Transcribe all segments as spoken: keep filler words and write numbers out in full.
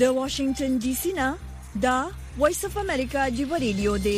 د واشنگټن ډي سي نه دا وایس اف امریکا جیو ریډیو دی.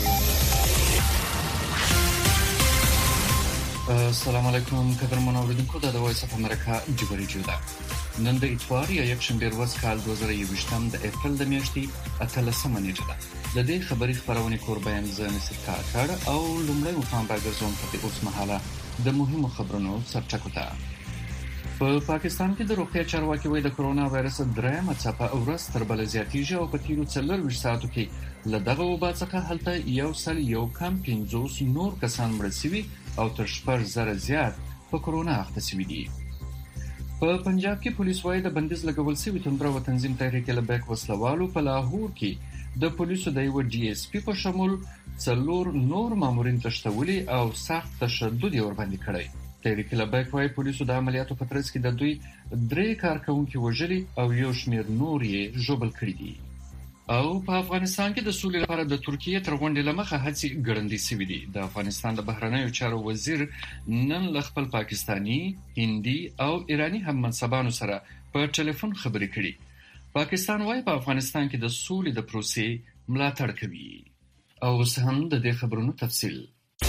السلام علیکم قدرمن اوریدونکو، د وایس اف امریکا جیو ریډیو ده. نن د اتوار یا یکشنبه ورځ کال دوه زره یوویشتم د اپریل د میاشتې اتلسمه نیټه ده. د دې خبري خبرونه کوربین زه نصر کاکړ او لومړی مقام راګرځوم په اوس مهاله د مهمو خبرونو سرچکو ته. په پاکستان کې د روغتیا چارواکي وایي د کرونا وایرس درېمه څپه ورځ تر بل زیاتیږي او په تیرو څلورویشت ساعتو کې له دغه وبا څخه هلته یو سل یو کم پنځوس نور کسان مړه شوي او تر شپږ زره زیات په کرونا اخته شوي دي. په پنجاب کې پولیس وايي د بندیز لګول شوی توندره و تنظیم تحریک لبیک وسلوالو په لاهور کې د پولیسو د یو ډي اس پی په شمول څلور نور مامورین تشتولي او سخت تشدد یې ورباندې کړی. تحریک لبیک وايي پولیسو د عملیاتو په ترڅ کې د دوی درې کارکونکي وژلي او یو شمېر نور یې ژوبل کړي دي. او په افغانستان کې د سولې لپاره د ترکیه تر غونډې لمخه هڅې ګړندې شوې دي. د افغانستان د بهرنیو چارو وزیر نن له خپل پاکستانی، هندي او ایرانی هممنصبانو سره په ټلیفون خبرې کړې. پاکستان وايي په افغانستان کې د سولې د پروسې ملاتړ کوي. او اوس هم د دې خبرونو تفصیل.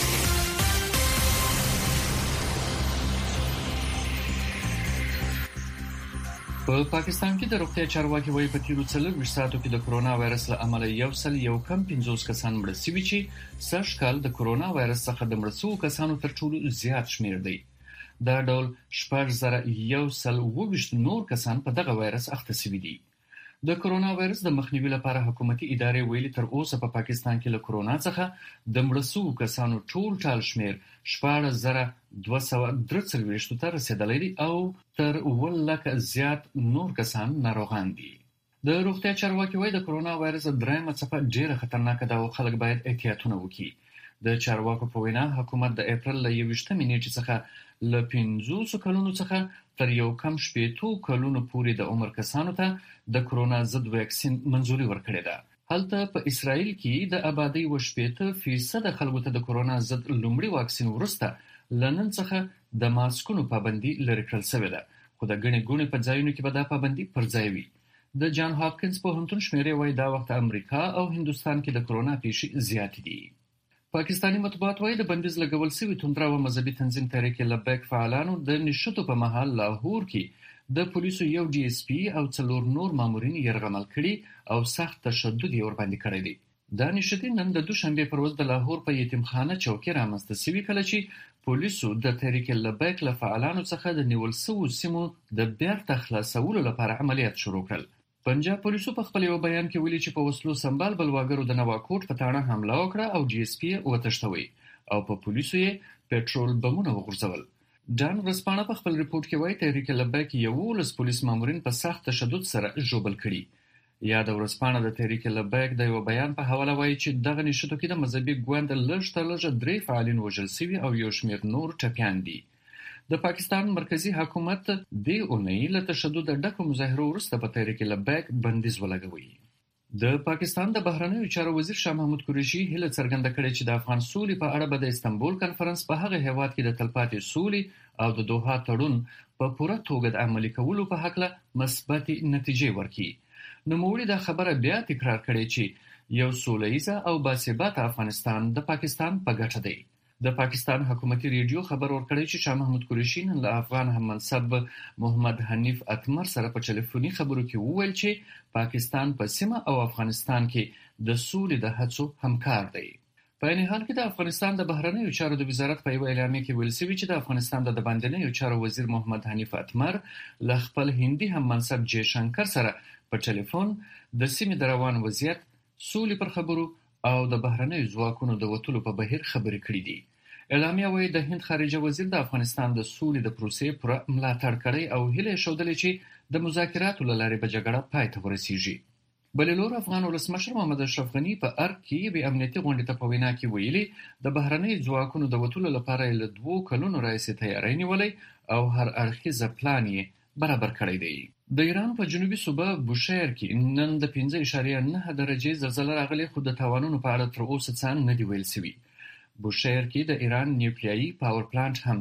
په پاکستان کې د روغتیا چارواکي وايي په تیرو څلورویشت ساعتو کې د کرونا وایرس له امله یو سل یو کم پنځوس کسان مړه شوي چې سږ کال د کرونا وایرس څخه د مړه شوو کسانو تر ټولو زیات شمېر دی. دا ډول شپږ زره یو سل اوویشت نور کسان په دغه وایرس اخته شوي دي. د کرونا وایرس د مخنیوي لپاره حکومتي ادارې ویلي تر اوسه په پا پاکستان کې له کرونا څخه د مړه شوو کسانو ټول ټال شمېر شپاړس زره دوه سوه درې څلوېښت ته رسېدلی دی او تر اووه لکه زیات نور کسان ناروغان دي. د روغتیا چارواکي وايي د کرونا وایرس درېیمه څپه ډېره خطرناکه ده او خلک باید احتیاطونه وکړي. د چارواکو په وینا حکومت د اپریل له یوویشتمې نیټې څخه له پنځوسو کلونو څخه تر یو کم شپېتو کلونو پورې د عمر کسانو ته د کرونا ضد واکسین منظوري ورکړې ده. هلته په اسرائیل کې د آبادۍ و شپېته فیصده خلکو ته د کرونا ضد لومړي واکسین وروسته له نن څخه د ماسکونو پابندي لرې کړل شوې ده، خو د ګڼې ګوڼې په ځایونو کې به دا پابندي پر ځای وي. د جان هاپکینز پوهنتون شمېرې وايي دا وخت امریکا او هندوستان کې د کرونا پیښې زیاتې دي. پاکستاني مطبوعات وايي د بندیز لګول شوي توندره و مذهبي تنظیم تحریک لبیک فعالانو د نښتو په مهال لاهور کې د پولیسو یو ډي اس پی او څلور نور مامورین یرغمل کړي او سخت تشدد یې ورباندې کړی دی. دا نښتې نن د دوشنبې پر ورځ د لاهور په یتیمخانه چوکۍ رامنځته شوي کله چې پولیسو د تحریک لبیک له فعالانو څخه د نیول شوو سیمو د بیرته خلاصولو لپاره عملیات شروع کړل. پنجاب پولیسو په خپل یو بیان کې ویلي چې په وسلو سمبال بلواګرو د نواکوټ په تاڼه حمله وکړه او ډي اس پی یې وتښتوی او په پولیسو یې پېټرول بمونه وغورځول. ډان ورځپاڼه په خپل ریپورت کې وایي تحریک لبیک یولس پولیس مامورین په سخت تشدد سره ژوبل کړي. یاده ورځپاڼه د تحریک لبیک د یو بیان په حواله وایي چې دغه نښتو کې د مذهبي ګوند لږ تر لږه درې فعالین وژل شوي او یو شمېر نور ټپیان دي. د پاکستان مرکزی حکومت دې اونۍ له تشدد ډکو مظاهرو وروسته په تحریک لبیک بندیز ولګوي. د پاکستان د بهرنیو چارو وزیر شاه محمود قریشي هیله څرګنده کړې چې د افغان سولې په اړه به د استانبول کنفرانس په هغه هیواد کې د تلپاتې سولې او د دوحه تړون په پوره توګه د عملي کولو په هکله مثبتې نتیجې ورکړي. نوموړي دا خبره بیا تکرار کړې چې یو سوله ییزه او باثباته افغانستان د پاکستان په ګټه دی. د پاکستان حکومتي ریډیو خبر ورکړی چې شاه محمود قریشي نن له افغان هممنصب محمد حنیف اتمر سره په ټلیفوني خبرو کې وویل چې پاکستان په سیمه او افغانستان کې د سولې د هڅو همکار دی. په عین حال کې د افغانستان د بهرنیو چارو د وزارت په یوه اعلامیه کې ویل شوي چې د افغانستان د باندنیو چارو وزیر محمد حنیف اتمر له خپل هندي هممنصب جے شنکر سره په ټلیفون د سیمې د روان وضعیت، سولې پر خبرو او د بهرنیو ځواکونو د وتلو په بهیر خبرې کړې دي. اعلامیه وايي د هند خارجه وزیر د افغانستان د سولې د پروسې پوره ملاتړ کړی او هیله یې ښودلې چې د مذاکراتو له لارې به جګړه پای ته ورسیږي. بلې لور افغان ولسمشر محمد اشرف غني په ارګ کې بې امنیتي غونډې ته په وینا کې ویلي د بهرنیو ځواکونو د وتلو لپاره یې له دوو کلونو راهیسې تیاری نیولی او هر اړخیزه پلان یې برابر کړی دی. د ایران په جنوبي صوبه بوشهر کې نن د پنځه اعشاریه نهه درجې زلزله راغلې خو د تاوانونو په اړه تر اوسه څه نه دي ویل شوي. بوشهر کې د ایران نیوکلیایي پاور پلانټ هم دی.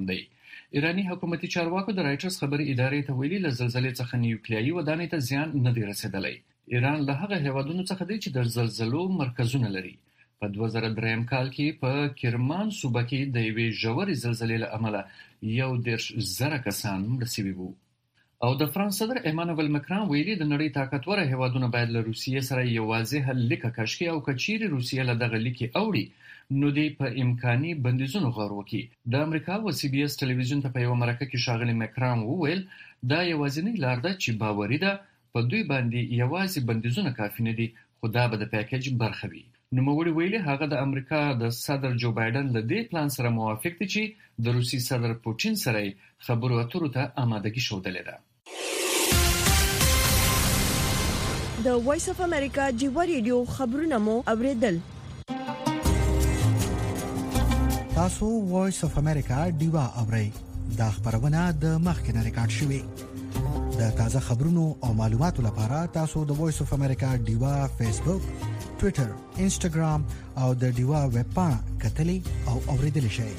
ایرانی حکومتي چارواکو د رایټرز خبري ادارې ته ویلي له زلزلې څخه نیوکلیایي ودانۍ ته زیان نه دی رسیدلی. ایران له هغه هیوادونو څخه دی چې د زلزلو مرکزونه لري. په دوه زره درې کال کې په کرمان صوبه کې د یوې ژورې زلزلې له امله یو دېرش زره کسان مړه شوي وو. او د فرانس صدر ایمانوئل مکران ویلي د نړۍ طاقتوره هیوادونه باید له روسیې سره یوازې حل لیکه کشکي او کچيري روسیې له دغه لیکي اوړي نو دی په امکاني بندیزونو غور وکړي. د امریکا او سی بي اس ټلویزیون ته په یو مرکه کې ښاغلي مکران وویل دا یوازینی لار ده چې باوري ده په دوی باندې یوازې بندیزونه کافي نه دي خو دا به د پیکیج برخه وي. نو موږ ویلي هغه د امریکا د صدر جو بایدن له دې پلان سره موافق دي چې د روسي صدر پوتین سره خبرو اترو ته آمادګي ښودلې ده. د وایس اف امریکا جیوا ریډیو خبرونه مو اوریدل. تاسو وایس اف امریکا دیوا اورئ. دا خبرونه د مخکنه ریکارډ شوې. د تازه خبرونو او معلوماتو لپاره تاسو د وایس اف امریکا دیوا فیسبوک، ټوئیټر، انسټاګرام او د دیوا ویب پاڼه کتلی او اوریدل شئ.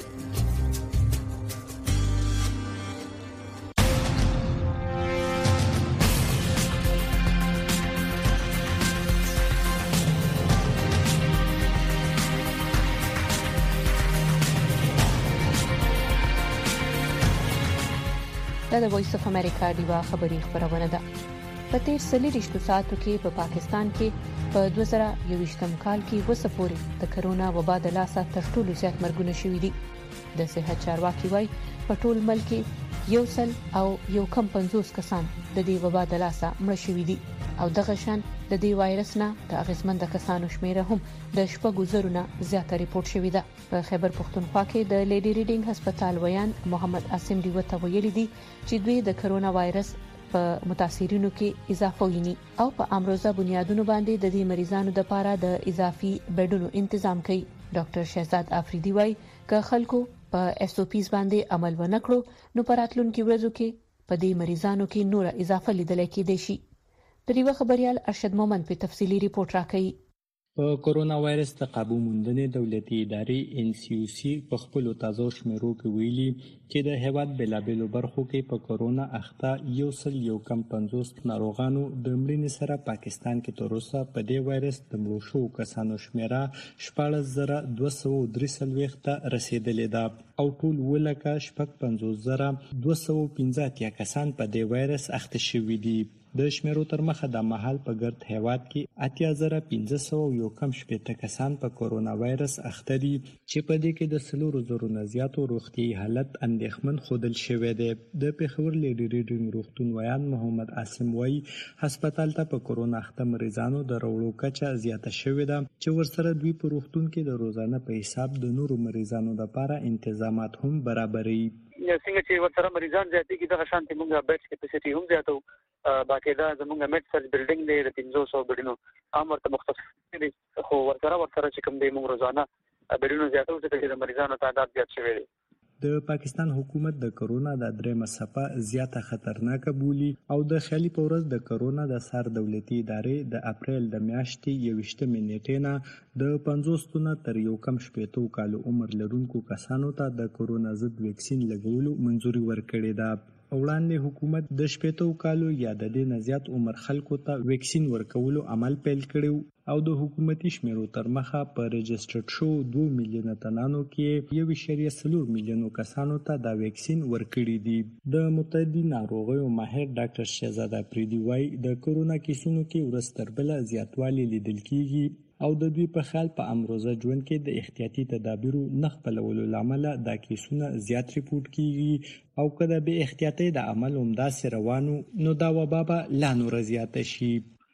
دا د وایس اف امریکا دیوا خبری خبرونه ده. په تیر څلوېښت ساعتو کې په پاکستان کې په دوه زره یوویشتم کال کې وسه پورې د کرونا وبا د لاسه تر ټولو زیات مرګونه شوي دي. د صحت چارواکي وایي په ټول ملک کې یو سل او یو کم پنځوس کسان د دې وبا د لاسه مړ شوي دي او دغه شان د دې وایرس نه د اغیزمند کسانو شمیره هم د شپږو زرو نه زیاته ریپورت شوې ده. په خیبر پختونخوا کې د لیډي ریډینګ هسپتال ویان محمد عاصم دیوه ته ویلي دي چې دوی د کرونا وایرس په متاثرینو کې اضافه ویني او په امروزه بنیادونو باندې د دې مریضانو لپاره د اضافي بیډونو تنظیم کوي. ډاکټر شهزاد افریدي وایي که خلکو په اس او پیز باندې عمل ونکړو نو په راتلونکي ورځو کې په دې مریضانو کې نور اضافه لیدل کېدای شي. د ریو خبريال ارشد مومن په تفصیلی ریپورت راکړي. په کورونا وایرس د قابو موندنې دولتي ادارې ان سی او سی په خپل تازه شمیرو کې ویلي چې د هیواد بلابلو برخو کې په کورونا اخته یو سل یو کم پنځوس ناروغانو د مړینې سره پاکستان کې تر اوسه په دې وایرس د مړو شو کسانو شمیره شپږ زره دوه سوه درې څلوېښت ته رسیدلې ده او ټول ولکه شپږ پنځوس زره دوه سوه پنځه اتیا کسان په دې وایرس اخته شوي دي. د شمیرو تر مخه د مهال په ګرد هیواد کې اتیا زره پنځه سوه یو کم شپېته کسان په کورونا وایرس اخته دي چې په دې کې د څلورو زرو نه زیاتو روغتیايي حالت اندېښمن ښودل شوی دی. د پېښور لیډي ریډینګ روغتون ویان محمد عاصم وایي هسپتال ته په کورونا اخته مریضانو د راوړو کچه زیاته شوې ده چې ورسره دوی په روغتون کې د روزانه په حساب د نورو مریضانو لپاره انتظامات هم برابروي. څنګه چې ورسره مریضان زیاتېږي دغه شانتي موږ بیډ کیپاسټي هم زیاتو. باقاعده زموږ میډ سرچ بلډینګ دی د پنځوس سوه بیډونو عام ورته مختص دي خو ورسره ورسره چې کوم دی موږ روزانه بیډونو زیاتو چې د مریضانو تعداد زیات شوی دی. د پاکستان حکومت د کرونا د درېمه څپه زیاته خطرناکه بولي او د خیالي په ورځ د کرونا د سر دولتي ادارې د اپریل د میاشتې یوویشتمې نیټې نه د پنځوس نه تر یو کم شپېتو کالو عمر لرونکو کسانو ته د کرونا ضد ویکسین لګولو منظوري ورکړې ده. وړاندې حکومت د شپېتو کالو یا د دې نه زیات عمر خلکو ته ویکسین ورکولو عمل پیل کړی او د حکومتي شمیرو تر مخه په رجسټرډ شو دوه میلیونه تنانو کې یو اعشاریه څلور میلیونو کسانو ته دا ویکسین ورکړي دي. د متعدي ناروغیو ماهر ډاکټر شهزاد افریدي وایي د کرونا کیسونو کې ورځ تر بله زیاتوالی لیدل کیږي او د دوی په خیال په امروزه ژوند کې د احتیاطي تدابیرو نه خپلولو لامل دا کیسونه زیات ریپورت کیږي او که د بې احتیاطۍ د عمل همداسې روانو نو دا وبا به لا نوره زیاته شي.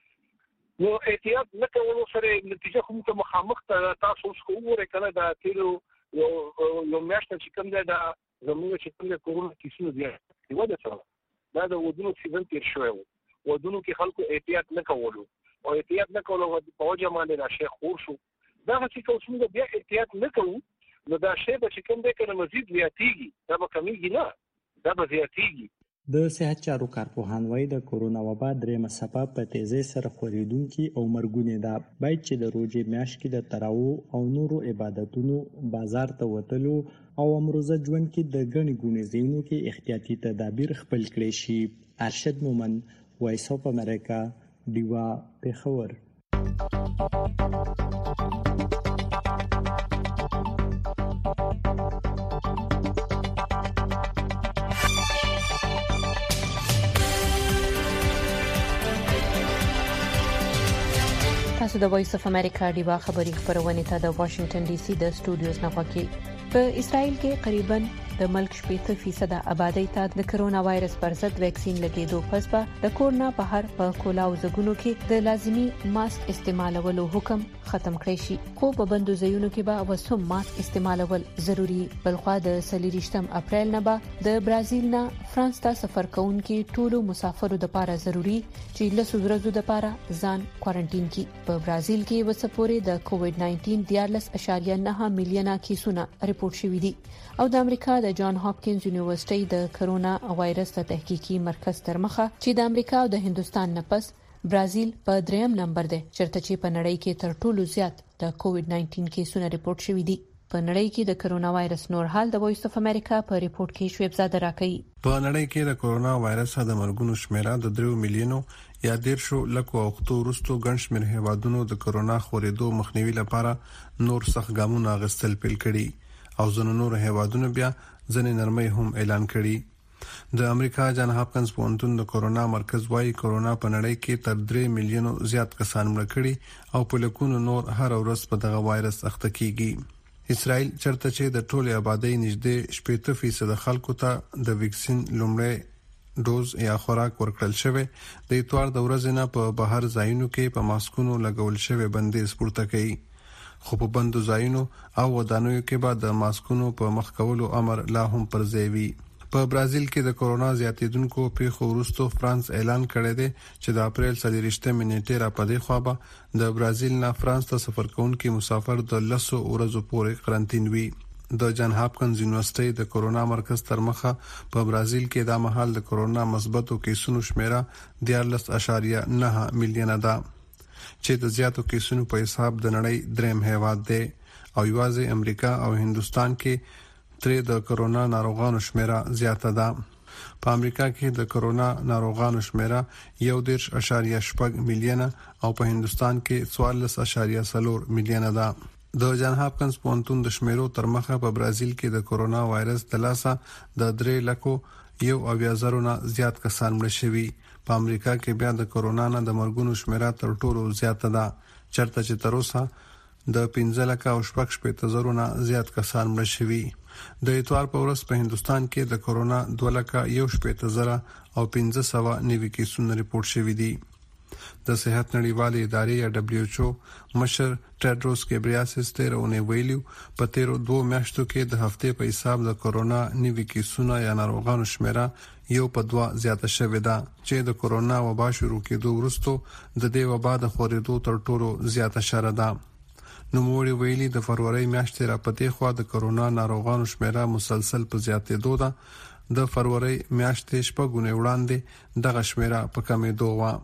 نو احتیاط نه کولو سره نتیجه خو موږ مخامخ ته تاسو اوس خو وګورئ کنه دا تیرو یو یو میاشت چې کوم دی دا زموږ چې کوم کورونا کیسونه زیات دی ودا سره دا د ودونو سیزن تیر شوی و ودونو کې خلکو احتیاط نه کولو او احتیاط نه کولو په وجه باندې دا شی خور شو. دا چې کوم بیا احتیاط نه کوو نو دا شی به چې کوم دی کنه مزید زیاتیږي دا به کمیږي نه دا به زیاتیږي. د صحت چارو کارپوهان وايي د کرونا وبا درېمه څپه په تیزۍ سره خورېدونکې او مرګونې ده. باید چې د روژې میاشت کې د تراویح او نورو عبادتونو بازار ته وتلو او امروزه ژوند کې د ګڼې ګوڼې ځایونو کې احتیاطي تدابیر خپل کړي شي. ارشد مومن، وایس اف امریکا، ډیوا، پېښور. تاسو د وایس اف امریکا ډیوا خبری خبرونه ته د واشنگټن ډي سي د سټوډیوز نه غواړي. په اسرائیل کې قریباً د ملک شپږ فیصد آبادی ته د کرونا وایرس پر ضد ویکسین لګیدو پس به د کورنا بهر په کولاو زګونو کې د لازمی ماسک استعمالولو حکم ختم کړی شي. خو په بندو ځایونو کې به وسوم ماسک استعمالول ضروری. بلخوا د سلیریشتم اپریل نه به د برازیل نه فرانس ته سفر کوونکي ټولو مسافرو لپاره ضروری چې لسو ورځو لپاره ځان کوارنټین کړي. په برازیل کې وسپورې د کووډ نایټین دیارلس اشاریه نه میلیونه کیسونه ریپورت شوي دي او د امریکا د جان هاپکینز یونیورسيټي د کرونا وایرس د تحقیقي مرکز تر مخه چې د امریکا او د هندستان نه پس برازیل په دریم نمبر دی چیرته چې په نړۍ کې تر ټولو زیات د کووډ نایټین کیسونه ریپورت شوي دي. په نړۍ کې د کرونا وایرس نور حال د وایس اف امریکا په ریپورت کې شویب زاده راکړي. په نړۍ کې د کرونا وایرس د مرګونو شمیره د درې میلیونو یا ډیر شو لکه وختو وروسته ګڼ شمېر هیوادونو د کرونا خورېدو مخنیوي لپاره نور سخت ګامونه اخیستل پیل کړي او ځینو نور هیوادونو بیا ځنې نرمۍ هم اعلان کړي. د امریکا جان هاپکینز پوهنتون د کرونا مرکز وايي کرونا په نړۍ کې تر درې میلیونو زیات کسان مړ کړي او په لکونو نور هر ورځ په دغه وایرس اخته کیږي. اسرائیل چرته چې د ټولې آبادی نږدې شپږ فیصد خلکو ته د ویکسین لومړی ډوز یا خوراک ورکړل شوی د اتوار د ورځې نه په بهر ځایونو کې په ماسکونو لګول شوی بندیز پورته کړي. خو په بندو ځایونو او ودانیو کې به د ماسکونو په مخ کولو امر لا هم پر ځای وي. په برازیل کې د کرونا زیاتیدونکو پیښو وروسته فرانس اعلان کړی دی چې د اپریل څلوېښتمې نیټې را پدې خوا به د برازیل نه فرانس ته سفر کوونکي مسافر د لسو ورځو پورې قرنطین وي. د جان هاپکینز یونیورسيټي د کرونا مرکز تر مخه په برازیل کې د مهال د کرونا مثبتو کیسونو شمیره دیارلس اشاریه نه میلیونه ده چې د زیاتو کیسونو په حساب د نړۍ دریم هیواد دی او یوازې امریکا او هندستان کې ترې د کرونا ناروغانو شمیره زیاته ده. په امریکا کې د کرونا ناروغانو شمیره یو دېرش اشاریه شپږ میلیونه او په هندستان کې څوارلس اشاریه څلور میلیونه ده. د جان هاپکینز پوهنتون د شمیرو تر مخه په برازیل کې د کرونا وایرس د لاسه د درې لکو یو اویا زرو نه زیات کسان مړه شوي. په امریکا کې بیا د کرونا نه د مرګونو شمیره تر ټولو زیاته ده چرته چې تر اوسه د پنځه لکه او شپږ شپېته زرو نه زیات کسان مړه شوي. د اتوار په ورځ په هندستان کې د کرونا دوه لکه یو شپېته زره او پنځه سوه نوي کیسونه ریپورت شوي دي. د صحت نړیوالې ادارې یا دبليو ایچ او مشر ټیډروس ګیبریاسیس تیرونه ویلو په تیرو دوه میاشتو کې د هفته په حساب د کرونا نوي کیسونه یا ناروغانو شمیره یو په دوا زیاته شوې ده چې د کرونا وبا شروع کېدو وروسته د دې وبا د خورېدو تر ټولو زیاته شره ده. نو موږ ویلي د فروری میاشتې را پدې خوا د کرونا ناروغانو شمیره مسلسل په زیاتېدو ده. د فروری میاشتې شپږونه وړاندې دغه شمیره په کمېدو و.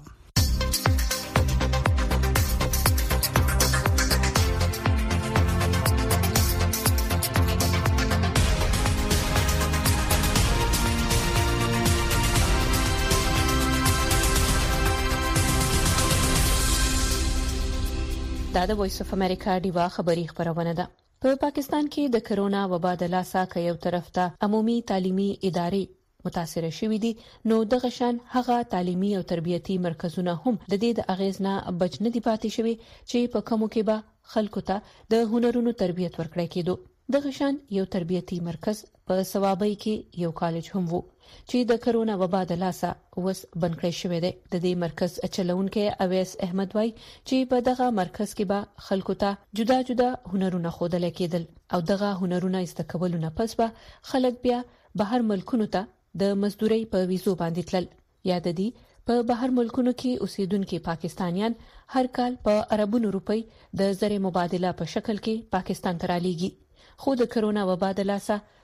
دا د وایس اف امریکا ډیوا خبری خبرونه ده. په پاکستان کې د کرونا وبا د لاسه کې یو طرف ته عمومي تعلیمي ادارې متاثر شوې دي نو دغه شان هغه تعلیمي او تربیتي مرکزونه هم د دې د اغیز نه بچ نه دي پاتې شوي چې په کومو کې به خلکو ته د هنرونو تربیت ورکړای کېدو. دغه شان یو تربیتي مرکز په ثوابۍ کې یو کالج هم وو چې د کرونا وبا د لاسه وس بند کړی شوی دی. د دې مرکز چلونکي اویس احمد وای چې په دغه مرکز کې به خلکو ته جدا جدا هنرونه ښودل کېدل او دغه هنرونه استکولو نه پس به خلک بیا بهر ملکونو ته د مزدوري په ویزو باندې تلل. یا د دې په بهر ملکونو کې اوسیدونکو پاکستانیان هر کال په اربونو روپۍ د زر مبادله په شکل کې پاکستان ته رالیږي. خو د کرونا وبا د لاسه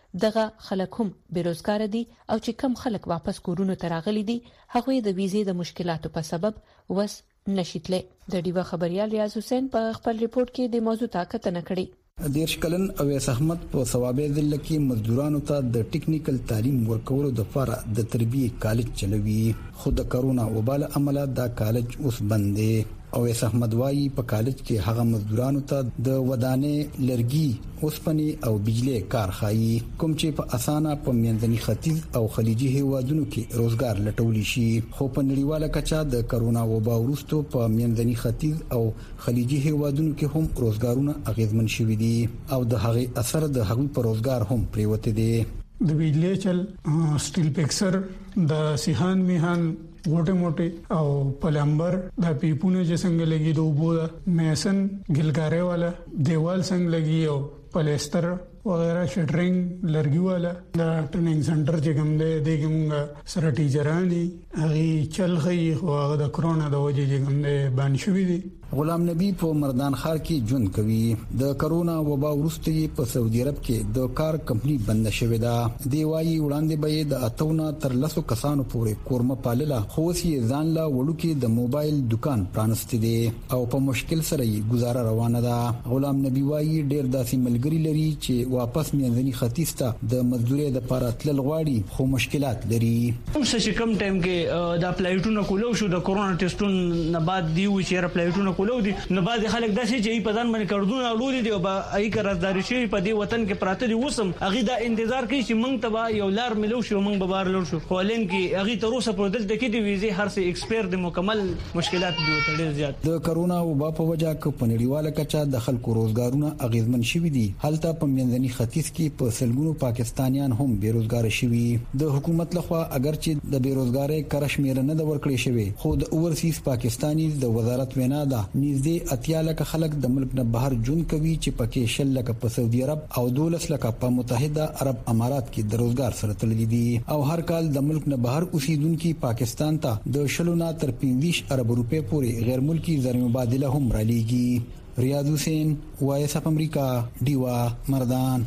دغه خلک هم بیروزګار دي او چې کم خلک واپس کورونو ته راغلي دي هغه د ویزې د مشکلاتو په سبب وس نشیتله. د ډیوا خبريال ریاض حسین په خپل ریپورت کې د موضوع تاکتنه کړې. دیرش کلن اویس احمد په ثوابه ضلع کې مزدورانو ته د ټیکنیکل تعلیم ورکولو د لپاره د تربیه کالج چلوي، خو د کرونا وبال عمله دا کالج اوس بند دی. اویس احمد وايي په کالج کې هغه مزدورانو ته د ودانې لرګي، اوسپنې او بجلی کار خایي، کوم چې په اسانه په منځني ختیځ او خلیجي هیوادونو کې روزګار لټولی شي. خو په نړیواله کچه د کرونا وبا وروسته په منځني ختیځ او خلیجي هیوادونو کې هم روزګارونه اغیزمن شوي دي او د هغې اثر د هغوی په روزګار هم پریوته دي. د بجلی چل، سټیل پکسر، د سیهان میهان غوټه موټه او پلمبر، د پیپونه چې څنګه لګي، د وبو میسن ګلګاره والا، دیوال څنګه لګي او پلیستر وغیرہ، شټرینګ لرګي والا، د ټریننګ سنټر چې کوم دی د کوم سره ټیچرانی هغه چلخي خو هغه د کرونا د وجې چې کوم دی باندې شوې دي. غلام نبی په مردان ښار کې ژوند کوي. د کرونا وبا وروسته په سعودي عرب کې د کار کمپنی بند شوې ده. دی وايي وړاندې به د اتونه تر لسو کسانو پورې کورمه پالله، خو یې ځان لا وړو کې د موبایل دکان پرانستې دي او په مشکل سره یې گزاره روانه ده. غلام نبی وايي ډېر داسې ملګری لري چې واپس منځني ختیځ ته د مزدوري د لپاره تلل غواړي، خو مشکلات لري. هم څه کم ټایم کې د اپلایټونو کولو شو، د کرونا ټیسټونو نه بعد دی چې اپلایټونو کولو دي، نو بعد خلک داسې چې په ځان باندې کړدون اولودي دي او به ای قراردادي شي په دې وطن کې پراته دي. وسم هغه دا انتظار کوي چې موږ ته یو لار ملو شو، موږ به بار لور شو، خو لین کې هغه تر اوسه په دلته کې دی ویزه هر څه ایکسپایر دي، مکمل مشکلات دي ته ډیر زیات. د کرونا وبا په وجه کې په نړیواله کچه د خلکو روزګارونه اغیزمن شوي دي. هلته په منځني ختیځ کې په سلګونو پاکستانیان هم بیروزګار شوي. د حکومت لخوا اگر چې د بیروزګاری کرشمیر نه د ورکړې شوی، خو د اورسیز پاکستانی د وزارت وینا ده نږدې اتیا لکه خلک د ملک نه بهر ژوند کوي، چې پکې شل لکه په سعودي عرب او دولس لکه په متحده عرب امارات کې د روزګار سره تړلي دي. او هر کال د ملک نه بهر اوسیدونکو پاکستان ته د شلو نه تر پنځه ارب روپے پورې غیر ملکی زر مبادله هم رالېږي. ریاض حسین، وایس اف امریکا، ډیوا، مردان.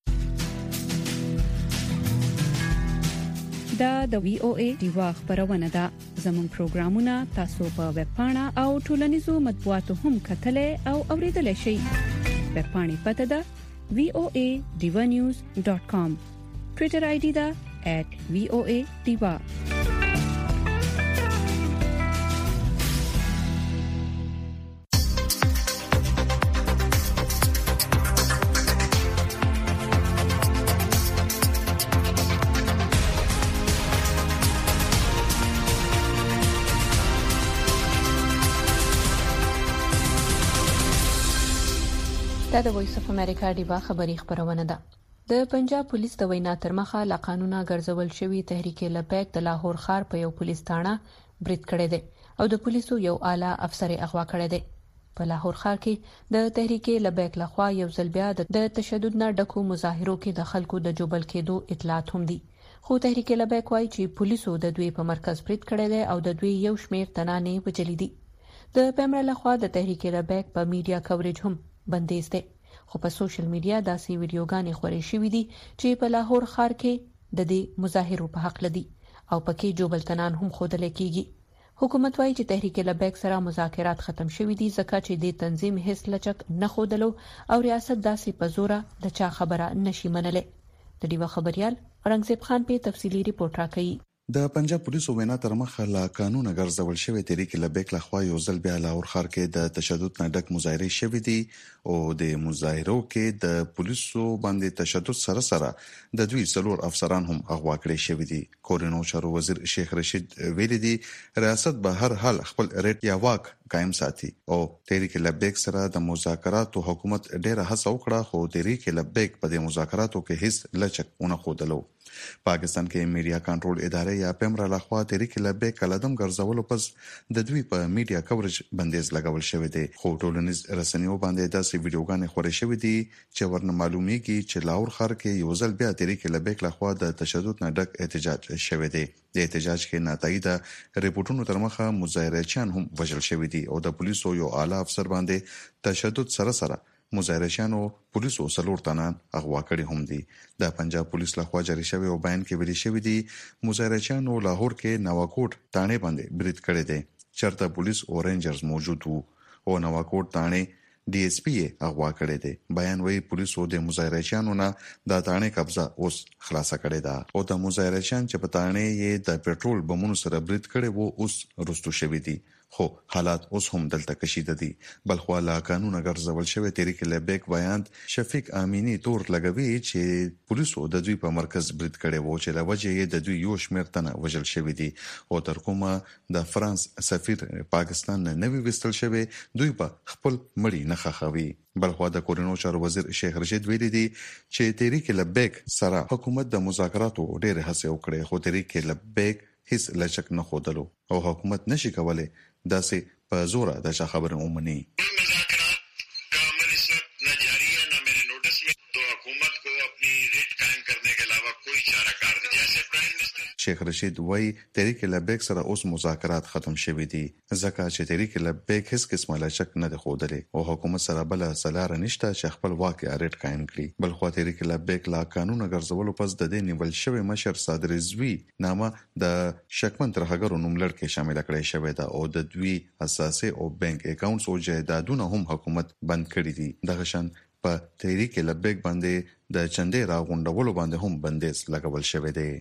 دا د وی او ای ډیوا خبرونه ده. زموږ پروګرامونه تاسو په ویب پاڼه او ټولنیزو مطبوعاتو هم کتلای او اوریدلای شئ. ویب پاڼې پته ده وی او ای ډیوا نیوز ډاٹ کام. ټوئیټر آی ډی ده ایٹ وی او ای ډیوا. دا د وایس اف امریکا ډیوا خبری خبرونه ده. د پنجاب پولیس د وینا تر مخه لا قانونا ګرځول شوی تحریک لبیک د لاهور ښار په یو پولیس تاڼه برید کړی دی او د پولیسو یو اعلی افسر اغوا کړی دی. په لاهور ښار کې د تحریک لبیک لخوا یو ځل بیا د تشدد نه ډکو مظاهرو کې د خلکو د جوبل کېدو اطلاعات هم دي. خو تحریک لبیک وايي چې پولیسو د دوی په مرکز برید کړی دی او د دوی یو شمیر تنانې وجلې دي. د پیمرا لخوا د تحریک لبیک په میډیا کوریج هم بندیز دی. خو په سوشل میډیا داسې ویډیوګانې خورې شوې دي چې په لاهور ښار کې د دې مظاهرو په حق لدی او پکې جوبل تنان هم خودل کېږي. حکومت وايي چې تحریک لبیک سره مذاکرات ختم شوي دي ځکه چې د تنظیم هیڅ لچک نه خودلو او ریاست داسې په زوره د چا خبره نشي منله. د ډیوا خبريال رنگزیب خان په تفصیلی ریپورت راکړي. د پنجاب پولیسو وینا تر مخه لا قانون ګرځول شوی تحریک لبیک لخوا یو ځل بیا لاهور ښار کې د تشدد نه ډک مظاهره شوې دي او د مظاهرو کې د پولیسو باندې تشدد سره سره د دوی څلور افسران هم اغوا کړي شوی دي. کورونو چارو وزیر شیخ رشید ویلي دي ریاست به هر حال خپل ریټ یا واک قائم ساتي او تحریک لبیک سره د مذاکراتو حکومت ډیره هڅه وکړه خو تحریک لبیک په دې مذاکراتو کې هیڅ لچک ونه خودلو. پاکستان کې میډیا کنټرول ادارې یا پیمرا لخوا تحریک لبیک کلدم ګرځولو پس د دوی په میډیا کوریج بندیز لګول شوی دی. خو ټولنیز رسنیو باندې داسې ویډیوګانې خورې شوې دي چې ورنه معلومیږي چې لاهور ښار کې یو ځل بیا تحریک لبیک لخوا د تشدد نه ډک احتجاج شوی دی. د احتجاج کې ناتایده ریپورتونو تر مخه مظاهرچیان هم وژل شوی دي او د پولیسو یو اعلی افسر باندې تشدد سره سره مظاهرچیانو پولیسو سلور تنان اغوا کړي هم دي. د پنجاب پولیس لخوا جاری شوی او بیان کې ویلي شوی دي مظاهرچیانو لاهور کې نواکوټ تانه باندې برید کړی دی چرته پولیس او رینجرز موجود وو او نواکوټ تانه ډي اس پی اغوا کړی دی. بیان وایي پولیسو د مظاهرچیانو نه د تانه قبضه اوس خلاصه کړی ده او د مظاهرچیان چې په تانه یې د پېټرول بمونو سره برید کړي وو اوس رستو شوی دي خو حالات اوس هم دلته کشیده دي. بلخوا لا قانون ګرځول شوی تحریک لبیک بیان شفیق امینی تور لګوي چې پولیسو د دوی په مرکز برید کړي وو چې لوجه یې د دوی یو شمېر تنه وژل شوی دي او تر کومه د فرانس سفیر پاکستان نه نوی وستل شوی دوی په خپل مړی نه خخوي. بلخوا د کورونو چارو وزیر شیخ رشید ویلي دي چې تحریک لبیک سره حکومت د مذاکراتو ډېر هڅه وکړي خو تحریک لبیک هیڅ لچک نه خودلو او حکومت نشي کولای داسې په زوره د چا خبره ومني. شیخ رشید وای تحریک لبیک سره اوس مذاکرات ختم شوي دي ځکه چې تحریک لبیک هیڅ قسمه لچک نه دی خودلې او حکومت سره بل سلاره نشته چې خپل واقع اړټ قائم کړي. بلخو تحریک لبیک لا قانون ګرځولو پس د دې نیول شوی مشر صادر رضوی نامه د شکمن ترهګرو نوم لړ کې شامل کړی شوی دا او د دوی اساسي او بانک اکاونټس او جایدادونه هم حکومت بند کړی دي. دغه شان په تحریک لبیک باندې د چندې راغونډولو باندې هم بندیز لګول شوی دی.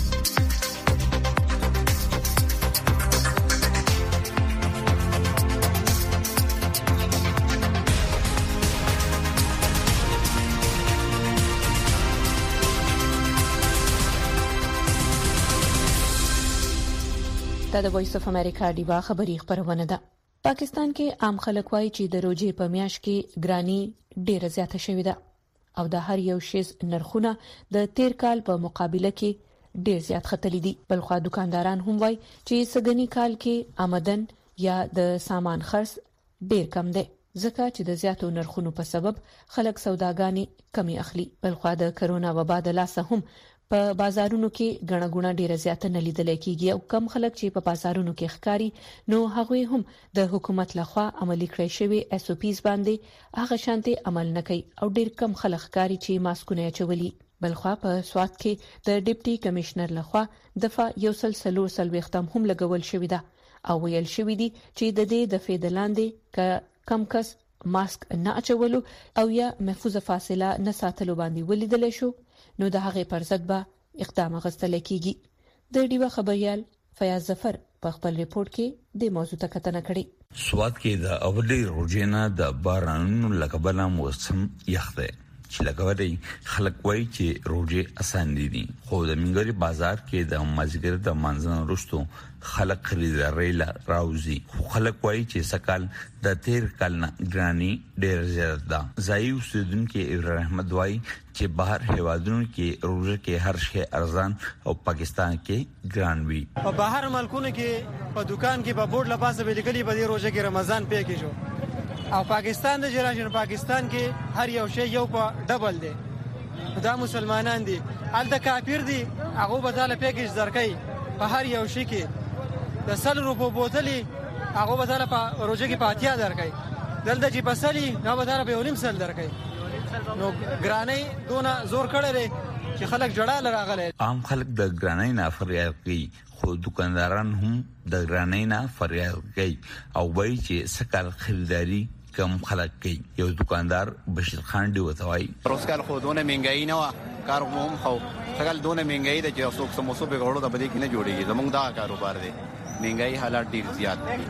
دا د وایس اف امریکا ډیوا خبری خبرونه ده. پاکستان کې عام خلک وایي چې د روزي په میاش کې ګرانی ډیره زیاته شوې ده او د هر یو شی نرخونه د تیر کال په مقابله کې ډیر زیات ختلي دي. بلخو دکانداران هم وایي چې سګنی کال کې آمدن یا د سامان خرڅ ډیر کم دی ځکه چې د زیاتو نرخونو په سبب خلک سوداګانی کمی اخلي. بلخو د کرونا وبا د لاسه هم په بازارونو کې غڼه غونه ډیره زیاته نه لیدل کېږي او کم خلک چې په بازارونو کې ښکاری نو هغه هم د حکومت لخوا عملي کړی شوی اس او پیز باندې هغه شانتي عمل نه کوي او ډیر کم خلک ښکاری چې ماسکونه چولي. بلخوا په سواد کې د ډیپټي کمشنر لخوا دفعه یو سلسله سلوختم هم لګول شوی ده او ویل شوی دی چې د دې د فیدلاندې ک کم کس ماسک نه اچولو او یا محفوظه فاصله نه ساتلو باندې ولیدل شو نو د هغه پر ضد به اقدام غوښتل کیږي. د ډیوه خبريال فیاض ظفر په خپل ریپورت کې د موضوع ته کتنه کړې. سواد کې د اولي روزینه د بارانونو لکبله موسم یخته چې لګوري خلک وایي چې روزي اسان دي خو د منګري بازار کې د مازیګر د منځن وروستو خلک خریداري لا راوځي خو خلک وایي چې سکال د تیر کال نه ګرانی ډیر زیات ده. ځای اوسیدونکو ابراهیم احمد وایي چې بهر هیوادونو کې روزه کې هر شی ارزان او پاکستان کې ګران وي. په بهر ملکونو کې په دکان کې په بورډ لپاسه به لیکلي په دې روزه کې رمضان پې کې شو او پاکستان د جراشن پاکستان کې هر یو شی یو په ډبل دی. دا مسلمانان دي الته کافر دي هغه بداله پیکیج درکې په هر یو شی کې د سل روپو بوتلې هغه بداله په روزه کې پاتیا درکې دلته چې پسلی نو بداله په ولیم سل درکې نو ګرانی دونه زور کړل چې خلک جړال راغله. عام خلک د ګرانی نه فریاد کوي خو دکانداران هم د ګرانی نه فریاد کوي او وایي چې سکل خریداري کم خلک کوي. یو دکاندار بشیر خان دی وتاوي روزګار خو دونه مهنګای نه و کار هم خو سکل دونه مهنګای د چې څوک سموسو به غوړو د بده کې نه جوړيږي زمونږ دا کاروبار دی. مهنګای حالات ډیر زیات دي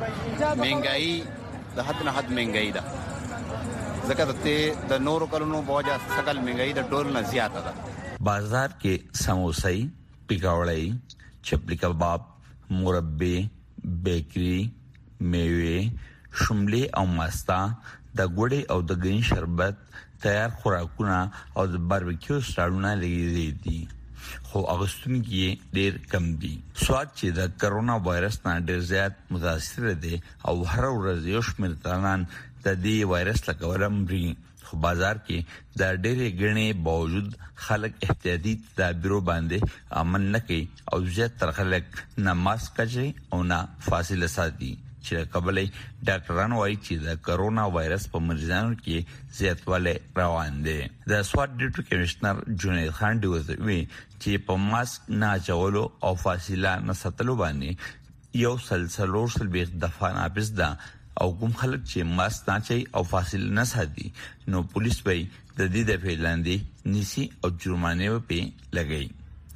مهنګای د حد نه حد مهنګای ده ځکه ته د نورو کلونو بوجا سکل مهنګای د ډول نه زیاته ده. بازار کې سموسې پکوړې چپلی کباب مربی بیکری میوه شملې او مستا د ګوړې او د ګین شربت تیار خوراکونه او د باربیکیو سټالونه لګیدي دي خو اغستون کې ډېر کم دي. سواد چې د کرونا وایرس نه ډېر زیات متاثر دي او هر ورځ یو شمېر تنان د دې وایرس لګولم لري خو بازار کې د ډېرې غنې باوجود خلک احتیاطي تدابیرو باندې عمل نه کوي او زیات تر خلک نه ماسک کوي او نه فاصله ساتي. چې قبلې ډاکټرانو وايي چې د کرونا وایرس په مریضانو کې زیاتوالی روان دی. د سواد ډیپټي کمشنر جنید خان دوی چې په ماسک نه اچولو او فاصله نه ساتلو باندې یو سلسله سلبیخ دفعه ناپس ده او کوم خلک چې ماسک نه چي او فاصله نه ساتي نو پولیس به د دې د فعلاندې نیسي او جرمانه په لګي.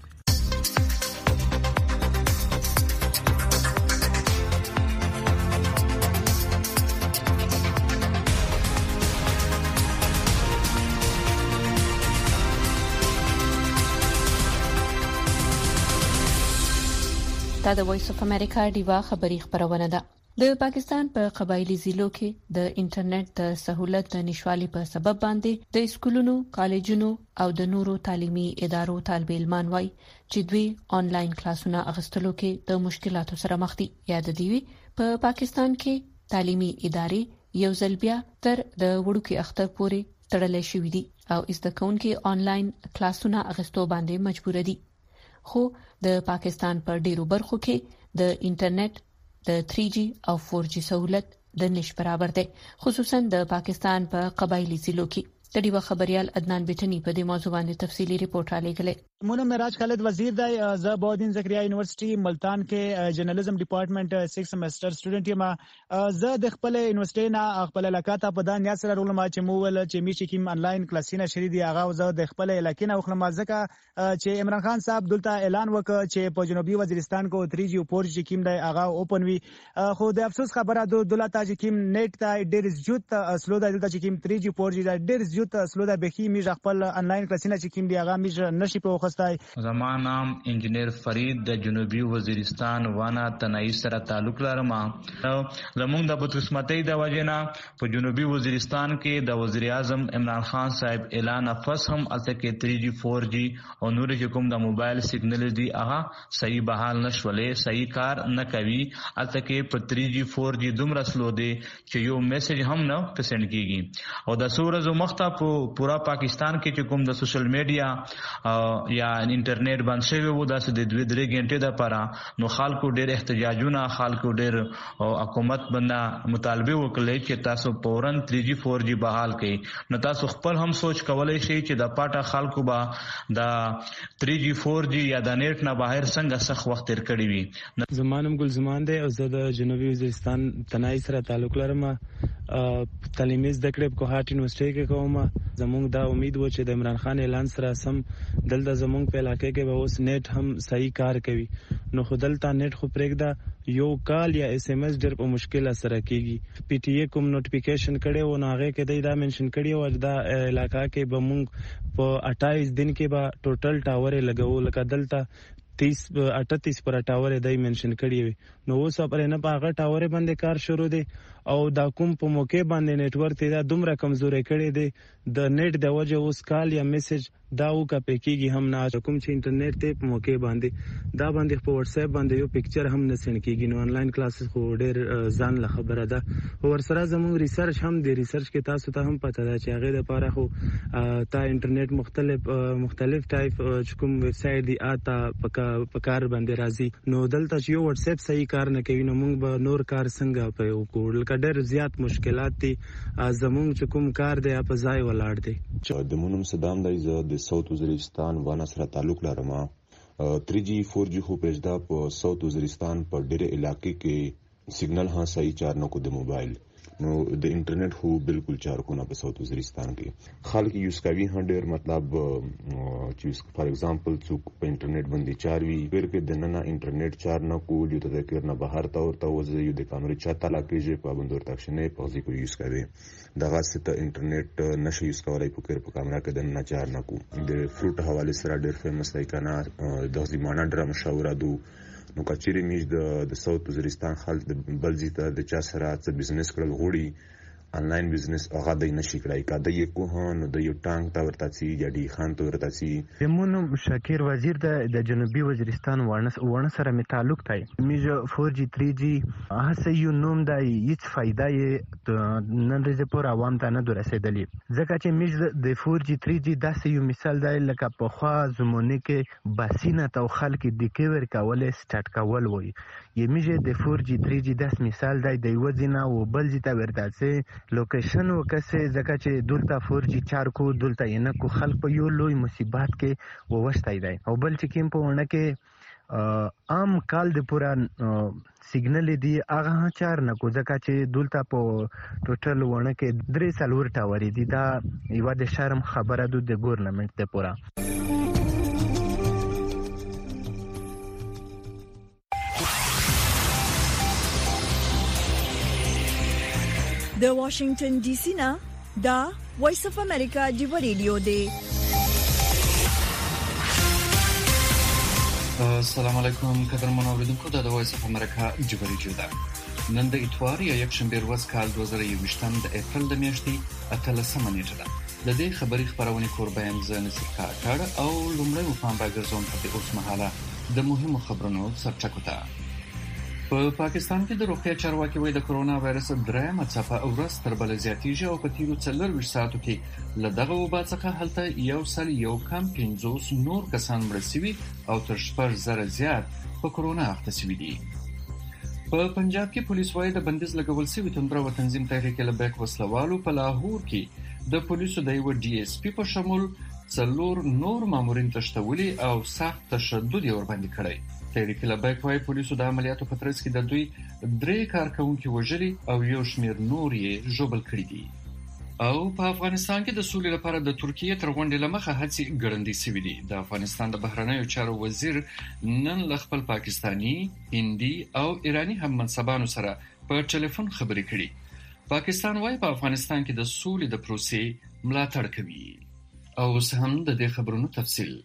دا د وایس اف امریکا دیوا خبری خبرونه ده. د پاکستان په قبایلی ضلعو کې د انټرنیټ د سہولت د نشوالي په سبب باندې د سکولونو، کالجونو او د نورو تعلیمي ادارو طالب علمان وای چې دوی آنلاین کلاسونه اغستلو کې د مشکلاتو سره مخ دي. یاد دی په پاکستان کې تعلیمي ادارې یو ځل بیا تر د وړوکی اختر پورې تړلې شوې دي او زده کوونکي آنلاین کلاسونه اغستو باندې مجبور دي. خو د پاکستان پر ډیرو برخو کې د انټرنیټ د تھری جی او فور جی سہولت د نش برابر دی، خصوصا د پاکستان په قبایلی ضلعو کې. د دیو خبريال عدنان بیٹنی په دې موضوع باندې تفصیلی رپورت را لګلې. مونږ معراج خالد وزیر دی، زه بودین زکریا یونیورسيټي ملتان کې جرنالیزم ډپارټمنټ سکس سیمستر سټوډنټ یم. زه د خپل یونیورسيټي نه خپل علاقې ته په دان یا سره رولم چې مو ول چې میشي کوم انلاین کلاسونه شری دی هغه زه د خپل علاقې نه خپل مازکه چې عمران خان صاحب دلته اعلان وکړ چې په جنوبي وزیرستان کو تھری جی او فور جی کوم دی هغه اوپن وی. خو د افسوس خبره د دولت چې کوم نیټ ته ډیر زیات سلو دی، دلته چې کوم تھری جی فور جی ډیر زیات سلو ده بخي میج خپل انلاین کلاسونه چې کوم دی هغه میج نشي په وخستای. زمان نام انجنیر فرید د جنوبي وزیرستان وانا تنای سره تعلق لرم. زمونږ د بدقسمتۍ د وجینا په جنوبي وزیرستان کې د وزیر اعظم عمران خان صاحب اعلان افس هم الته کې تھری جی فور جی او نور چې کوم د موبایل سیګنل دی هغه صحیح بحال نشولې، صحیح کار نه کوي. الته کې په تھری جی فور جی دومره سلو دی چې یو میسج هم نه پسند کیږي. او د سورزو مخته په پورا پاکستان کې چې کوم د سوشل میډیا یا انټرنیټ باندې شوی وو داسې د دوه درې غنټې د پاره نو خلکو ډېر احتجاجونه، خلکو ډېر حکومت باندې مطالبه وکړي چې تاسو فورن تھری جی فور جی بحال کړئ. نو تاسو خپل هم سوچ کولای شئ چې د پټه خلکو به د تھری جی فور جی یا د نیټ نه بهر څنګه سخت وخت تیر کړی وي. زمانم ګل زمان دی او زه د جنوبي وزیرستان تنای سره تعلق لرم. تعلیمي زده کړې په کوهاټ یونیورسيټي کې کوم. زمونږ دا امید و چې د عمران خان اعلان سره سم دلته زمونږ په علاقې کې به اوس نیټ هم صحیح کار کوي. نو خو دلته نیټ خو پرېږده یو کال یا اس ام اس ډېر په مشکل سره کیږي. پی ټی ای کوم نوټیفیکیشن کړي و نو هغه کې دا منشن کړي و دا علاقې کې به مونږ په اٹھائیس دن کې به ټوټل ټاور لګو لکه دلته تیس اٹھتیس پر ټاور دای منشن کړي وي. نو اوس پر نه په هغه ټاور باندې کار شروع دي او دا کوم په موقع باندې نتورک ته دا دومره کمزوري کړي دي د نیټ د وجه اوس کال یا میسج دا او کا پکېږي هم نه. کوم چې انټرنیټ ته په موقع باندې دا باندې په واتس اپ باندې یو پکچر هم نه سند کیږي. نو انلاین کلاسز خو ډېر ځان له خبره ده. ور سره زموږ ریسرچ هم دی، ریسرچ کې تاسو ته هم پته ده چې هغه د لپاره خو تا انټرنیټ مختلف مختلف ټایپ کوم ویب سټ دی آتا پکار باندې راځي. نو دلته چې یو واتس اپ صحیح کار نه کوي نو موږ به نور کار څنګه په وکړو. ډېر زیات مشکلات دي. زموږ چې کوم کار دی په ځای ولاړ دی. د مونږ صدام دی زه د ساوث وزیرستان وانا سره تعلق لرم. تھری جی فور جی خو پېژدا په ساوث وزیرستان په ډېر علاقې کې سیګنل ها صحیح چار نه کو د موبایل نو د انټرنیټ خو بالکل چار کو نه په ساوث وزیرستان کې خلک یوز کوي هم ډېر مطلب چې فار ایگزامپل څوک په انټرنیټ باندې چار وی پیر کې د نن انټرنیټ چار نه کو یو د ذکر نه بهر تا ورته وځي یو د کامرې چاته لاکېږي په بندور تاکشنې په ځکه یوز کوي دغه ست انټرنیټ نشي یوز کولای په کېر په کیمرا کې د نن چار نه کو د فروټ حواله سره ډېر فیمس دی کنه د زمانه ډرام شاوره دو نو کچېری میج د د ساوث وزیرستان خلک د بلځي ته د چا سره څه بزنس کړل غوړي آنلاین بزنس هغه د نشي کړای کا د یو کوه نو د یو ټانک تا ورته سي یا دی خان ته ورته سي زمونږ شاکر وزیر د جنوبي وزیرستان ورنس ورن سره می تعلق تای میجه فور جی تھری جی هڅه یو نوم د هیڅ فائدہ یې نن ورځ پر عوام ته نه درسېدلی ځکه چې میجه د فور جی تھری جی داسې یو مثال دی لکه په خوا زمونه کې باسینه تو خلک د کیور کول سٹارټ کول وي یمیجه د فور جی تھری جی داس مثال دی د یو ځینه او بل ځای ته ورته سي لوکیشن وکسه ځکه چې دلته فور جی چار کو دلته ینه کو خلک په یو لوی مصیبت کې ووښتای دی او بل چې کوم په ونه کې عام کال د پورا سیګنل دی هغه چار نه کو ځکه چې دلته په ټوټل ونه کې درې سالور ټاور دي دا یو د شرم خبره ده د ګورنمنت ته پورا د واشنگټن ډي سي نه دا وایس اف امریکا جیو ریډیو دی. السلام علیکم قدرمن اوریدونکو د وایس اف امریکا جیو ریډیو ده. نن د اتوار یا یکشنبه ورځ کال دوه زره یوویشتم د اپریل د میاشتې اتلسمه نیټه ده. د دې خبري خبرونه کوربین ز نصر کاکړ او لومړی مفاهیم راګرځوم په اوس مهاله د مهمو خبرونو سرچکو ته. په پاکستان کې د روغتیا چارواکي وایي د کرونا وایرس درېمه څپه ورځ تر بل زیاتېږي او په تیرو څلور ساعتو کې له دغه وبا څخه هلته یو سل یو کم پنځوس نور کسان مړه شوي او تر شپږ زره زیات په کرونا اخته شوي دي. په پنجاب کې پولیس وایي د بندیز لګول شوی توندره و تنظیم تحریک لبیک وسلوالو په لاهور کې د پولیسو د یو ډي اس پی په شمول څلور نور مامورین تشتولي او سخت تشدد یې ورباندې کړی. تحریک لبیک وايي پولیسو د عملیاتو په ترڅ کې د دوی درې کارکونکو وژلي او یو شمېر نور یې ژوبل کړي دي. او په افغانستان کې د سولې لپاره د ترکیه تر غونډې لمخه هڅې ګړندې شوې دي. د افغانستان د بهرنیو چارو وزیر نن له خپل پاکستانی، هندي او ایرانی هم منصبانو سره په ټلیفون خبرې کړي. پاکستان وايي په افغانستان کې د سولې د پروسې ملاتړ کوي. او اوس هم د دې خبرونو تفصیل.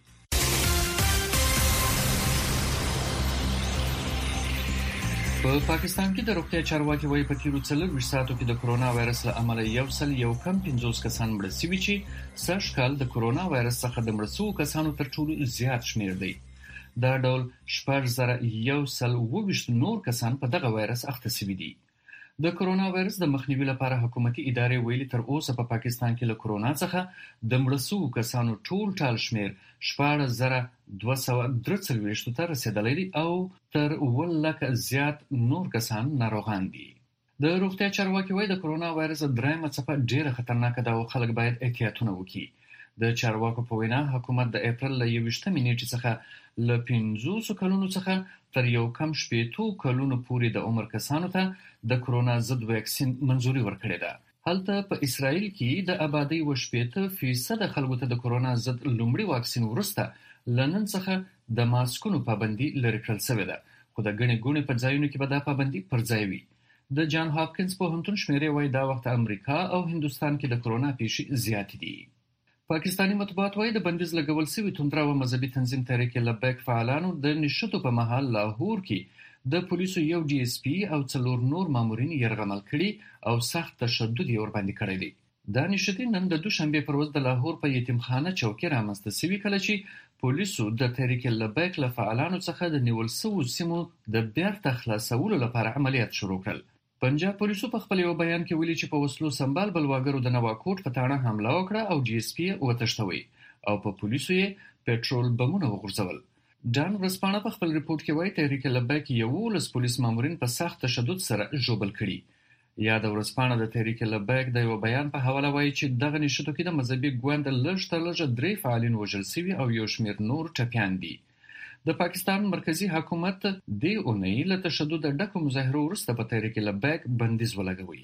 په پاکستان کې د روغتیا چارواکي وایي په تیرو څلور ساعتو کې د کرونا وایرس له امله یو سل یو کم پنځوس کسان مړه شوي چې سږ کال د کرونا وایرس څخه د مړه شوو کسانو تر ټولو زیات شمېر دی. دا ډول شپږ زره یو سل اووه ویشت نور کسان په دغه وایرس اخته شوي دي. د کرونا وایرس د مخنیوي لپاره حکومتي ادارې ویلي تر اوسه په پاکستان کې له کرونا څخه د مړه شوو کسانو ټول ټال شمېر شپږ زره دوه سوه درې څلوېښت ته رسیدلی دی او تر اووه لکه زیات نور کسان ناروغان دي. د روغتیا چارواکي وایي د کرونا وایرس درېیمه څپه ډېره خطرناکه ده او خلک باید احتیاطونه وکړي. د چارواکو په وینا حکومت د اپریل له یوویشتمې نیټې څخه له پنځوسو کلونو څخه تر یو کم شپېتو کلونو پورې د عمر کسانو ته د کرونا ضد واکسین منظوري ورکړې ده. هلته په اسرائیل کې د آبادی و شپېته فیصد خلکو ته د کرونا ضد لومړي واکسین وروسته لنن څخه د ماسکونو پابندي لرې کړل شوې ده، خو د ګڼې ګوڼې په ځایونو کې به دا پابندي پر ځای وي. د جان هاپکینز پوهنتون شمیرې وایي دا وخت امریکا او هندوستان کې د کرونا پیښې زیاتې دي. پاکستاني مطبوعات وایي د بندیز لګول شوي توندره و مذهبي تنظیم تحریک لبیک فعالانو د نشټو په مهال لاهور کې د پولیسو یو ډي اس پی او څلور نور مامورین یرغمل کړي او سخت تشدد یې ورباندې کړی دی. دا نشټې نن د دوشنبې پر ورځ د لاهور په یتیمخانه چوکۍ رامنځته شوي کله چې پولیسو د تحریک لبیک له فعالانو څخه د نیول شوو سیمو د بیرته خلاصولو لپاره عملیات شروع کړل. پنجاب پولیسو په خپل یو بیان کې ویلي چې په وسلو سمبال بلواګرو د نواکوټ په تاڼه حمله وکړه او ډي اس پی وتښتوي او په پولیسو یې پېټرول بمونه وغورځول. ډان ورځپاڼه په خپل ریپورت کې وایي تحریک لبیک یولس پولیس مامورین په سخت تشدد سره ژوبل کړي. یاد ورځپاڼه د تحریک لبیک د یو بیان په حواله وایي چې دغه نشټو کې د مذهبي ګوند لږ تر لږه درې فعالین وژل شوي او یو شمېر نور ټپیان دي. د پاکستان مرکزی حکومت د اونۍ له تشدد ډکو مظاهرو وروسته په تحریک لبیک بندیز ولګوي.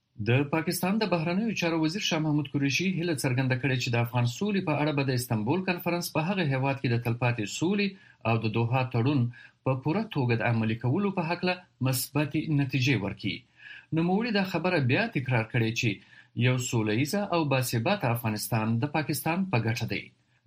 د پاکستان د بهرنیو چارو وزیر شاه محمود قریشي هیله څرګنده کړې چې د افغان سولې په اړه به د استنبول کانفرنس په هغه هیواد کې د تلپاتې سولې او د دوحه تړون په پوره توګه د عملي کولو په هکله مثبتې نتیجې ورکړي. نوموړي دا خبره بیا تکرار کړې چې یو سوله ییزه او باثباته افغانستان د پاکستان په ګټه دی.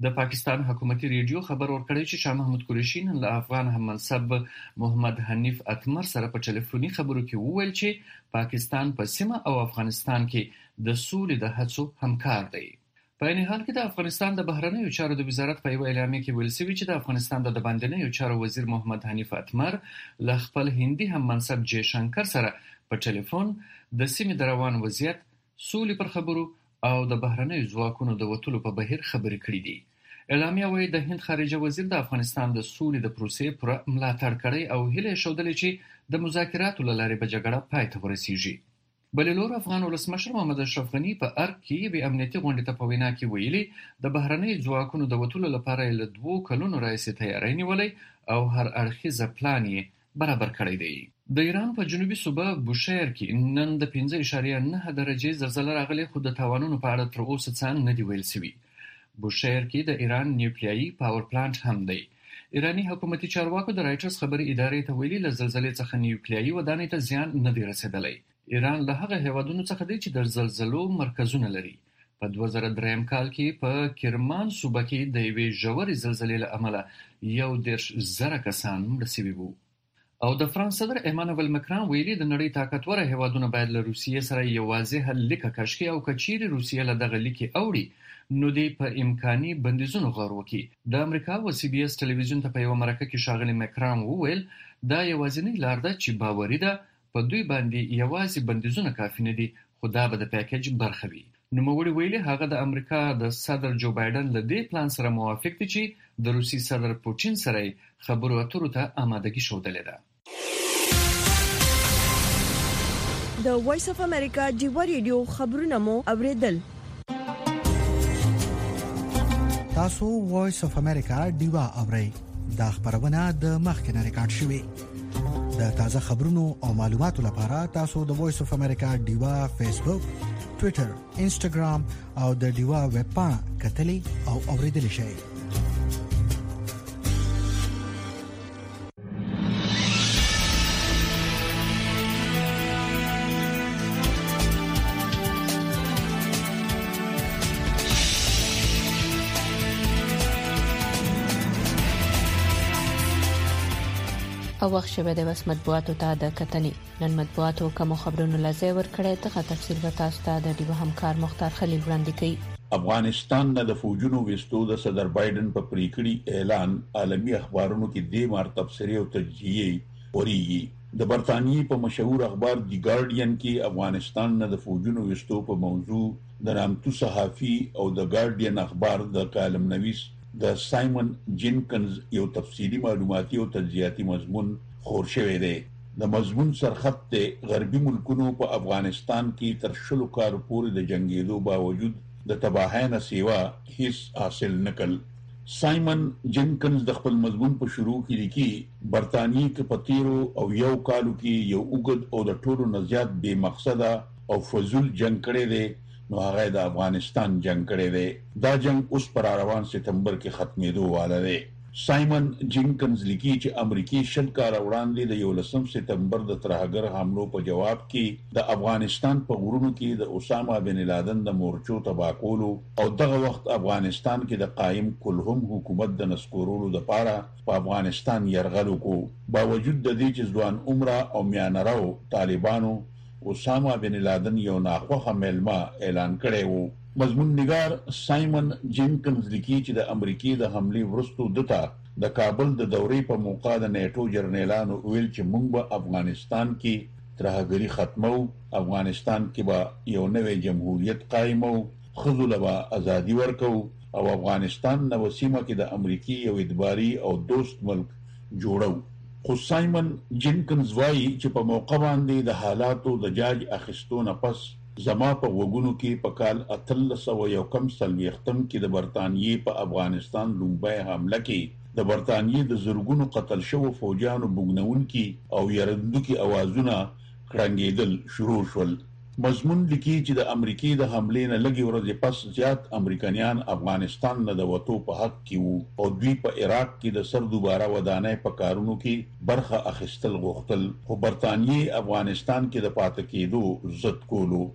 د پاکستان حکومتي ریډیو خبر ورکړی چې شاه محمود قریشي نن له افغان هم منصب محمد حنیف اتمر سره په ټلیفوني خبرو کې وویل چې پاکستان په سیمه او افغانستان کې د سولې د هڅو همکار دی. په عین حال کې د افغانستان د بهرنیو چارو د وزارت په یو اعلامیه کې ویل شوی چې د افغانستان د باندنیو چارو وزیر محمد حنیف اتمر له خپل هندي هم منصب جے شنکر سره په ټلیفون د سیمې د روان وضعیت، سولې پر خبرو او د بهرنیو ځواکونو د وټولو په بهیر خبرې کړې دي. اعلامیه وايي د هند خارجه وزیر د افغانستان د سولې د پروسې پر ملاتړ کړی او هیله شودلې چې د مذاکراتو له لارې به جګړه پای ته ورسیږي. بللور افغان ولسمشر محمد اشرف غنی په ارګ کې به امنیتي غونډې ته په وینا کې ویلي د بهرنۍ ځواکونو د وټولو لپاره له دوو کلونو راهیسې تیاری نیولې او هر اړخیزه پلان یې برابر کړی دی. د ایران په جنوبي صوبه بوشهر کې نن د پنځه اعشاریه نه درجې زلزلې راغلې خو د تاوانونو په اړه تر اوسه څه نه دی ویل شوی. بوشهر کې د ایران نیوکلیایي پاور پلانټ هم دی. ایرانی حکومتي چارواکو د رایټرز خبري ادارې ته ویلي له زلزلې څخه نیوکلیایي ودانۍ ته زیان نه دی رسیدلی. ایران له هغه هیوادونو څخه دی چې د زلزلو مرکزونه لري. په دوه زره درې کال کې په کرمان صوبه کې د یوې ژورې زلزلې له امله یو دېرش زره کسان مړه شوي وو. او د فرانس صدر ایمانوئل مکران ویلي د نړۍ طاقتوره هیوادونه باید له روسیې سره یوازې حل لیکه کشکي او کچيري روسیې له دغه لیکي اوړي نو دی په امکاني بندیزونو غور وکړي. د امریکا او سی بي اس ټلویزیون ته په یو مرکه کې ښاغلي مکران وویل دا یوازینی لار ده چې باوري ده په دوی باندې یوازې بندیزونه کافي نه دي خو دا به د پیکیج برخه وي. نوموړي ویلي هغه د امریکا د صدر جو بایدن له دې پلان سره موافق دي چې د روسي صدر پوتین سره خبرو اترو ته آمادګي ښودلې ده. د وایس اف امریکا ډیوا ریډیو خبرونه مو اوریدل. تاسو وایس اف امریکا ډیوا اورئ. دا خبرونه د مخکنه ریکارډ شوې. د تازه خبرونو او معلوماتو لپاره تاسو د وایس اف امریکا ډیوا فیسبوک، ټوئیټر، انسټاګرام او د ډیوا ویب پاڼه کتلې او اوریدل شئ. او وخت شوه د وس مطبوعاتو ته د کتنې نن مطبوعاتو کوم خبرونه لزی ور کړی ته تفصیل به تاسو ته د ډیو همکار مختار خلیل وړاندې کړي. افغانستان نه د فوجونو وستو د صدر بایدن په پریکړې اعلان عالمي اخبارونو کې د مار تبصره او تجزیه وريږي. د برتانیې په مشهور اخبار دی ګارډین کې افغانستان نه د فوجونو وستو په موضوع د نامتو صحافي او د ګارډین اخبار د کالم نویس د سایمن جینکنز یو تفصیلی معلوماتي او تجزیاتي مضمون خور شوی دی. د مضمون سرخط ته غربي ملکونو په افغانستان کې تر شلو کال پورې د جنگیدو باوجود د تباهۍ سیوا هیڅ حاصل نکړ. سایمن جینکنز د خپل مضمون په شروع کې لیکي برتانیې کې پتیرو او یو کالو کې یو وګد او د ټولو نزيات بے مقصده او فزول جنگ کړي دي نو هغه د افغانستان جنگ کړي دي. دا جنگ اوس پر روان سپتمبر کې ختمېدو واله دی. سایمن جینکنز لیکي چې امریکای شل کال وړاندې د یولسم سپتمبر د ترهګر حملو په جواب کې د افغانستان په غرونو کې د اسامه بن لادن د مورچو تباه کولو او دغه وخت افغانستان کې د قائم کلهم حکومت د نسکورولو لپاره په افغانستان يرغل وکړو. باوجود د دې چې ځوان عمره او میانراو طالبانو اسامه بن لادن یو ناخوخه ملما اعلان کړی وو. مضمون نگار سایمن جینکنز لیکي چې د امریکای د حمله ورستو دته د کابل د دورې په موقع د نیټو جرنیلانو ویل چې موږ به افغانستان کې ترهګری ختمو، افغانستان کې به یو نوې جمهوریت قائمو، خذل به ازادي ورکو او افغانستان نو سیمه کې د امریکای یو ادباري او دوست ملک جوړو. خو سایمن جینکنز وایي چې په موقع باندې د حالاتو د جاج اخیستو نه پس زما په وګونو کې په کال اتلس او یو کم سلويختم کې د برتانیې په افغانستان لومبای حمله کې د برتانیې د زرګونو قتل شوو فوجانو بوګنونکي او يرندوکي اوازونه کړنګېدل شروع شول. مضمون لیکي چې د امریکای د حملې نه لږ ورځې پس زیات امریکایان افغانستان نه د وټو په حق کې وو او دوی په عراق کې د سر دوباره ودانۍ په کارونو کې برخه اخیستل غوښتل خو برتانیې افغانستان کې د پاتې کېدو ضد کولو.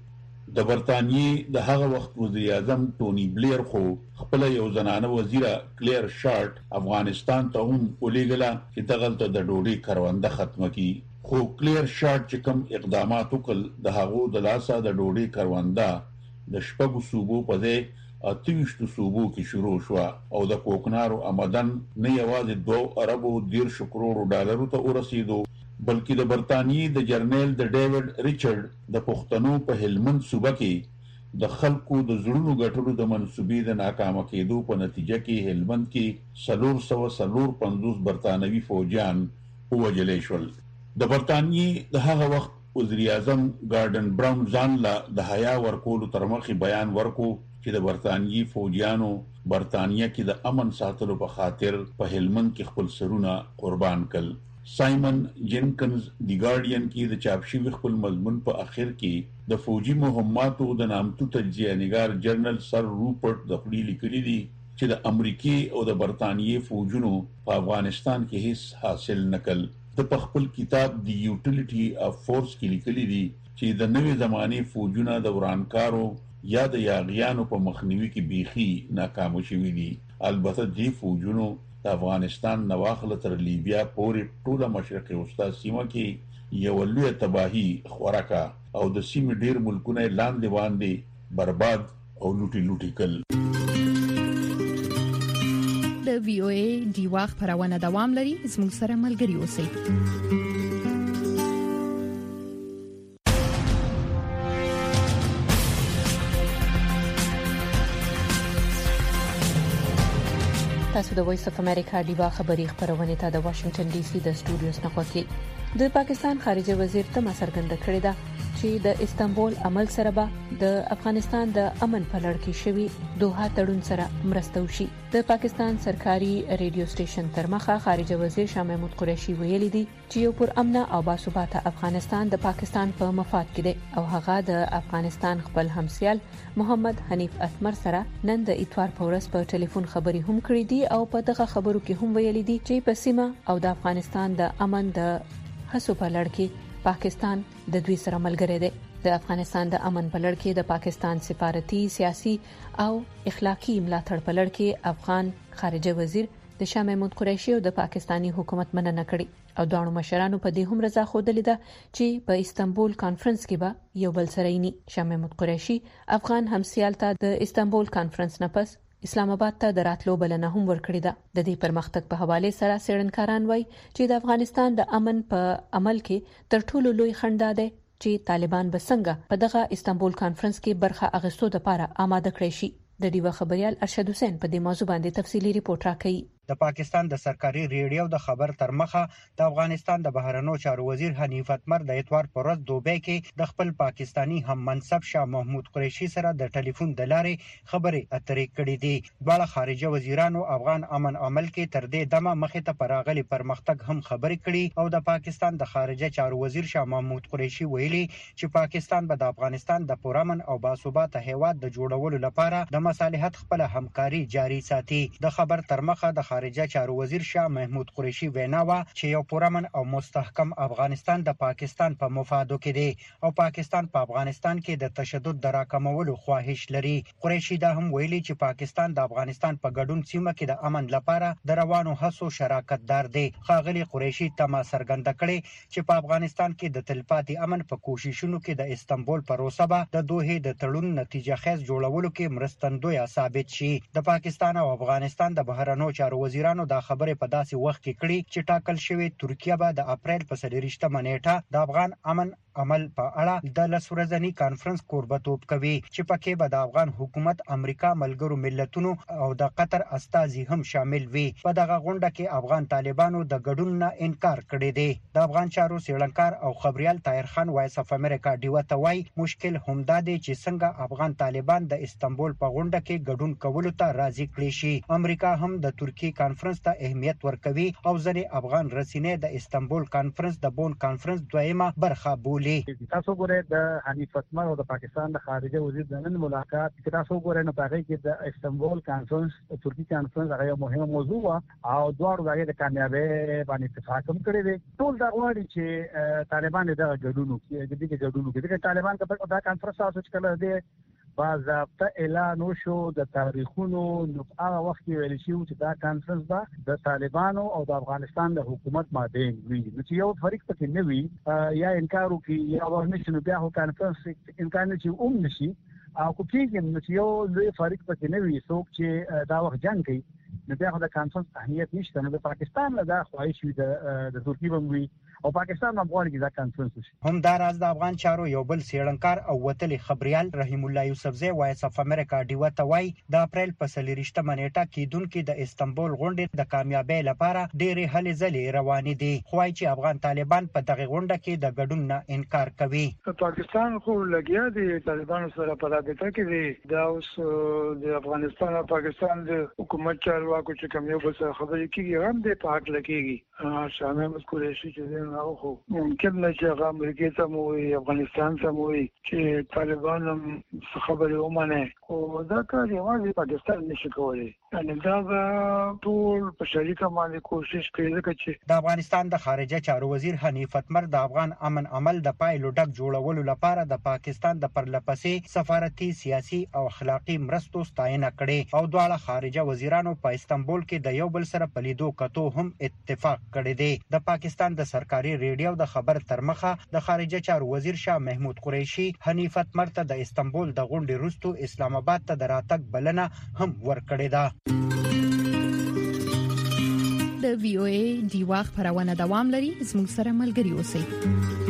د برتانیې د هغه وخت وزیر اعظم ټونی بلیر خو خپل یو زنانه وزیره کلیر شارټ افغانستان ته هم ولېګله چې دغلته د ډوډۍ کرونده ختمه کی. خو کلیر شارټ چې کوم اقدامات وکړ د هغو د لاسه د ډوډۍ کرونده د شپږو صوبو په ځای اتويشتو صوبو کې شروع شو او د کوکنارو آمدن نه یوازې دوه اربو دیرش کروڑو ډالرو ته ورسېدو بلکې د برتانیې د جرنیل د ډیوډ ریچارډ د پښتنو په هلمند صوبه کې د خلکو د زړونو ګټلو د منسوبې د ناکامه کېدو په نتیجه کې هلمند کې سلور سو سلور پنځوس برتانوي فوجیان ووژل شول. د برتانیې د هغه وخت وزیر اعظم ګاردن براون ځان لا د حیا ورکولو تر مخې بیان ورکو چې د برتانیې فوجیانو برتانیې کې د امن ساتلو په خاطر په هلمند کې خپل سرونه قربان کړل. سایمن جینکنز دی ګارډین کې د چاپ شوی خپل مضمون په اخر کې د فوجي مهماتو د نامتو تجزیه نگار جنرال سر روپرټ د خپل لیکلي دي چې د امریکای او د برتانیې فوجونو په افغانستان کې هیڅ حاصل نکړل. د خپل کتاب دی یوټیلیټي اف فورس کې لیکلي دي چې د نوې زمانه فوجونه د ورانکارو یا د یاغیانو په مخنیوي کې بیخي ناکام شوي دي. البته دی فوجونو د افغانستان نواخله تر لیبیا پورې ټوله مشرقي وسطا سیمه کې یو لوی تباہي خوراکا او د سیمې ډیر ملکونه لاندې باندې برباد او لوټي لوټي کړل. د وی او ای دی واخ پرونه دوام لري. زموږ سره ملګري اوسئ. تاسو د وایس اف امریکا دیوا خبری خبرونه ته د واشنگټن ډي سي د سټوډیوز نه کوي. د پاکستان خارجه وزیر ته څرګنده کړې ده چې د استنبول عمل سره به د افغانستان د امن په لړ کې شوی دوه تړون سره مرسته وشي. د پاکستان سرکاري ریډیو سټیشن تر مخه خارجه وزیر شاه محمود قریشي ویلي دي چې یو پر امن او باثباته افغانستان د پاکستان په مفاد کې دی او هغه د افغانستان خپل همسیال محمد حنیف اتمر سره نن د اتوار په ورځ په ټلیفون خبري هم کړې دي او په دغه خبرو کې هم ویلي دي چې په سیمه او د افغانستان د امن د هڅو په لړ کې پاکستان د دوی سره ملګری دی. د افغانستان د امن په لړ کې د پاکستان سفارتي سیاسي او اخلاقی ملاتړ په لړ کې افغان خارجه وزیر د شاه محمود قریشي او د پاکستانی حکومت مننه کړې او دوه مشرانو په دې هم رضا خوده لیده چې په استنبول کانفرنس کې به یو بل سره یې ني. شاه محمود قریشي افغان همسیال ته د استنبول کانفرنس نه پس اسلام آباد ته د راتلو بلنه هم ورکړې ده. د دې پرمختګ په حواله سره سړنکاران وایي چې د افغانستان د امن په عمل کې تر ټولو لوی خنډ ده چې طالبان به څنګه په دغه استنبول کانفرنس کې برخه اخیستو لپاره آماده کړی شي. د دیوا خبريال ارشد حسین په دې موضوع باندې تفصیلی ریپورت راکړي. د پاکستان د سرکاري ریډیو د خبر تر مخه د افغانستان د بهرنیو چارو وزیر حنیف اتمر د اتوار پر ورځ دوبۍ کې د خپل پاکستانی هم منصب شاه محمود قریشي سره د ټلیفون د لارې خبرې اترې کړې دي. دواړه خارجه وزیرانو افغان امن عمل کې تر دې دمه مخه ته پراغلي پرمختګ هم خبرې کړې او د پاکستان د خارجه چارو وزیر شاه محمود قریشي ویلي چې پاکستان به د افغانستان د پرامن او باثباته هیواد د جوړولو لپاره د مصالحت خپل همکاري جاري ساتي. د خبر تر مخه د خارجه چارو وزیر شاه محمود قریشي ویناوه چې یو پرامن او مستحکم افغانستان د پاکستان په مفادو کې دی او پاکستان په افغانستان کې د تشدد د راکمولو خواهش لري. قریشي دا هم ویلي چې پاکستان د افغانستان په ګډون سیمه کې د امن لپاره د روانو هڅو شراکت دار دی. خاغلی قریشي تما څرګنده کړي چې په افغانستان کې د تلپاتې امن په کوششونو کې د استنبول پروسه به د دوه د تړون نتیجه خیز جوړولو کې مرستندوی ثابت شي. د پاکستان او افغانستان د بهرنیو چارو وزیرانو دا خبره په داسې وخت کې کړي چې ټاکل شوی ترکیه به د اپریل په څلورویشتمه نیټه د افغان امن عمل په اړه د لس ورځنی کانفرنس کوربتوب کوي چې پکې به د افغان حکومت، امریکا، ملګرو ملتونو او د قطر استازي هم شامل وي. په دغه غونډه کې افغان طالبانو د ګډون نه انکار کړی دی. د افغان چارو سیړنکار او خبريال طاهر خان وایس اف امریکا ډیو ته وایي مشکل همدا دی چې څنګه افغان طالبان د استنبول په غونډه کې ګډون کولو ته راضي کړي شي. امریکا هم د ترکیه کانفرنس ته اهمیت ورکوي او ځینې افغان رسنۍ د استنبول کانفرنس د بون کانفرنس دویمه برخه بولي. بولي. تاسو ګورئ د حنیف اتمر او د پاکستان د خارجه وزیر د نن ملاقات چې تاسو ګورئ نو هغه کې د استنبول کانفرنس ترکی کانفرنس هغه مهمه موضوع او دوه ورځې د کامیابی باندې اتفاق هم کړی دی. ټول دا غواړي چې طالبان دغه ګډونو کې د دې ګډونو کې د طالبان په دا کانفرنس تاسو چې کله دی باضابطه اعلان وشو د تاریخونو نو هغه وخت ویل شي چې دا کانفرنس به د طالبانو او د افغانستان د حکومت مابین وي. نو چې یو فریق پکې نه وي یا انکار وکړي یا ورنشي نو بیا هو کانفرنس امکان نه چې اوم نشي او کو کېږي نو چې یو لوی فریق پکې نه وي څوک چې دا وخت جنگ کوي نو بیا د کانفرنس اهمیت نشته. نو د پاکستان له دا خواهش وي د ترکیه بموي او پاکستان هم غواړي چې دا کانفرنس وشي. هم دا راز د افغان چارو یو بل سیړنکار او وتلي خبريال رحیم الله یوسفزی وایس اف امریکا ډیو ته وای د اپریل په سلیریشته منېټه کېدونکو د استنبول غونډې د کامیابی لپاره ډېرې هلې ځلې روانې دي. خو چې افغان طالبان په دغه غونډه کې د ګډون نه انکار کوي. پاکستان خو لګیا دي طالبانو سره په رابطه کې دي. دا اوس د افغانستان او پاکستان د حکومت چارواکو چې کوم یو بل سره خبرې کوي هم د پاک لګيږي شامل مذکور شي چې نه خو ممکن نه چې هغه امریکا ته مو افغانستان ته مو چې طالبان هم خبرې ومنه او دا کار یوازې پاکستان نشي کولای. یعنی دا ټول په شریکه باندې کوشش کوي چې د افغانستان د خارجه چارو وزیر حنیف اتمر د افغان امن عمل د پایلو ډک جوړولو لپاره د پاکستان د پرلپسې سفارتي سیاسي او اخلاقی مرستو ستاینه کړې او دواړه خارجه وزیرانو په استنبول کې د یو بل سره په لیدو کتو هم اتفاق کړی دی. د پاکستان د سرکاري ریډیو د خبر ترمخه د خارجه چارو وزیر شاه محمود قریشي حنیف اتمر ته د استنبول د غونډې وروسته اسلام آباد ته د راتګ بلنه هم ورکړې ده. د وی او ای ډیوا خبرونه دوام لري. زموږ سره ملګري اوسئ.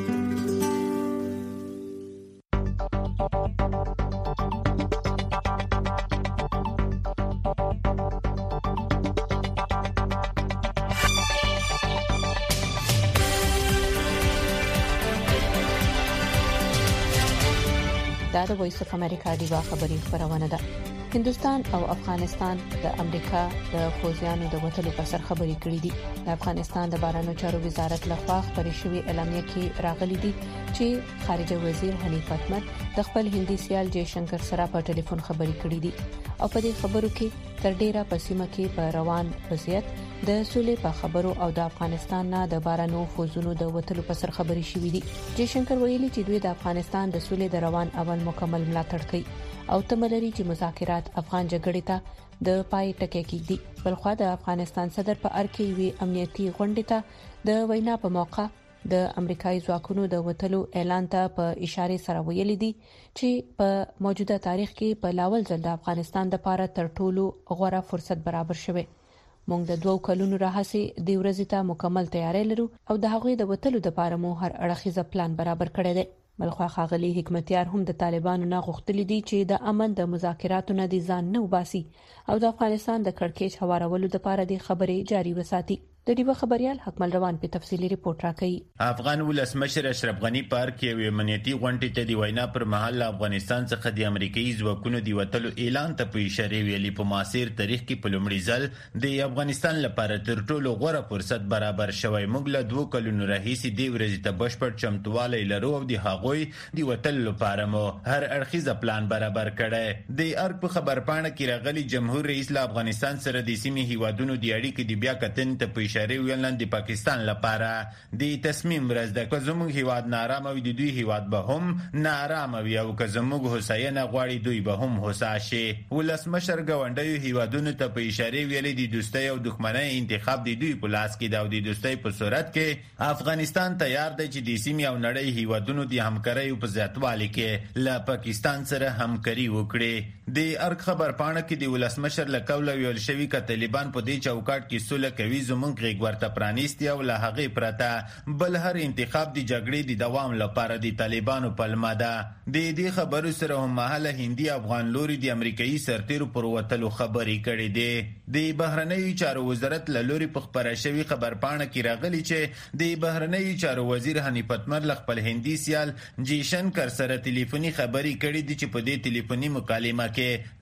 دا د وایس اف امریکا ډیوا خبري خبرونه ده. هندستان او افغانستان د امریکا د خوځیانو د وټلو په سر خبري کړې دي. د افغانستان د بهرنیو چارو وزارت لخوا خبري شوې اعلامیه کې راغلي دي چې خارجه وزیر حنیف اتمر د خپل هندي سیال جے شنکر سره په ټلیفون خبري کړې دي او په دې خبرو کې تر ډیره په سیمه کې په روان وضعیت د سولې په خبرو او د افغانستان نه د بهرنیو فوجونو د وټلو په سر خبري شوې دي. جے شنکر ویلي چې دوی د افغانستان د سولې د روان عمل مکمل ملاتړ کوي او تملري چې مذاکرات افغان جګړې ته د پای ټکی کېږي. بلخو د افغانستان صدر په ارکي وی امنیتي غونډه ته د وینا په موقع د امریکایي ځواکونو د وټلو اعلان ته په اشاره سره ویلي دي چې په موجوده تاریخ کې په لاول ځل د افغانستان لپاره تر ټولو غوړه فرصت برابر شوه. موږ د دوه کلونو راهسي د ورځې ته مکمل تیاری لرو او د هغوی د وټلو لپاره مو هر اړخیزه پلان برابر کړی دی. بلخو خاغلی حکمتیار هم د طالبانو نه غوښتل دي چې د امن د مذاکراتو نه دي ځان نه وباسي او د افغانستان د کړکېچ هوارولو لپاره د خبرې جاري وساتي. د ډیوه خبريال حکمل روان په تفصیلی ریپورت راکړي. افغان ولسمشر اشرف غنی پارک یو امنیتي غونډه ته دی وینا پر مهال افغانستان څخه د امریکایي ځواکونو دی وټلو اعلان ته په اشاره ویلي په معاصر تاریخ کې په لومړي ځل د افغانستان لپاره تر ټولو غوړه فرصت برابر شوی. موږ له دوه کلونو راهیسې دی ورځې ته بشپړ چمتووالی لرو او د هغوی دی وټلو لپاره مو هر اړخیزه پلان برابر کړی. د ارګ په خبرپاڼه کې راغلي جمهور رئیس له افغانستان سره د سیمې هیوادونو د اړیکې د بیا کتنې ته په اشاره ویل د پاکستان لپاره د تصمیم ورځ د کوزموږ هیواد نارامه وي د دوی هیواد به هم نارامه وي او کوزموږ هوساینه غواړي دوی به هم هوسا شي. ولسمشر ګاونډیو هیوادونو ته په اشاره ویلي د دوستۍ او دښمنۍ انتخاب د دوی په لاس کې دا او د دوستۍ په صورت کې افغانستان تیار دی چې د سیمې او نړۍ هیوادونو د همکارۍ په زیاتوالي کې له پاکستان سره همکاري وکړي. د ارګ خبرپاڼه کې د ولسمشر له قوله ویل شوی ک طالبان په دې چوکاټ کې سوله کوي زموږ غږ ورته پرانیستی او له هغه پرته بل هر انتخاب د جګړې د دوام لپاره د طالبانو پلمه ده. د دې خبرو سره هم مهاله هندي افغان لوري د امریکایي سرتیرو پر وټلو خبرې کړې دي. د بهرنیو چارو وزارت له لوري په خبره شوی خبرپاڼه کې راغلی چې د بهرنیو چارو وزیر حنیف اتمر له خپل هندي سیال جے شنکر سره ټلیفوني خبرې کړې دي چې په دې ټلیفوني مکالمه کې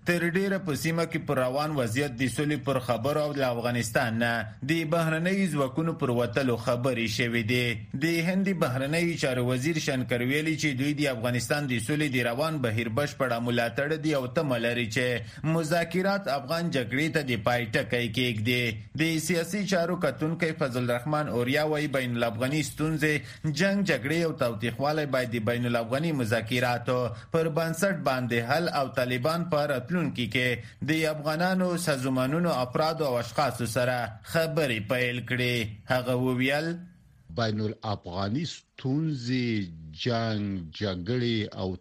تر ډیره په سیمه کې پر روان وضعیت د سولې پر خبرو او د افغانستان نه د بهرنۍ ځواکونو پر وتلو خبرې شوې دي. د هند بهرنۍ چارو وزیر شنکر ویلي چې دوی د افغانستان د سولې د روان بهیر بشپړه ملاتړ دي او تمه لري چې مذاکرات افغان جګړې ته د پای ټکی کېږدي. د سیاسي چارو کتونکی فضل الرحمن اوریا وايي بین الافغاني ستونزې جنگ جګړې او تاوتریخوالی باید د بین الافغاني مذاکراتو پر بنسټ باندې حل او طالبان پر راتلونکي کې د افغانانو سازمانونو افراد او اشخاص سره خبرې پیل کړي. هغه وویل بین الافغاني ستونزې جنگ جګړې او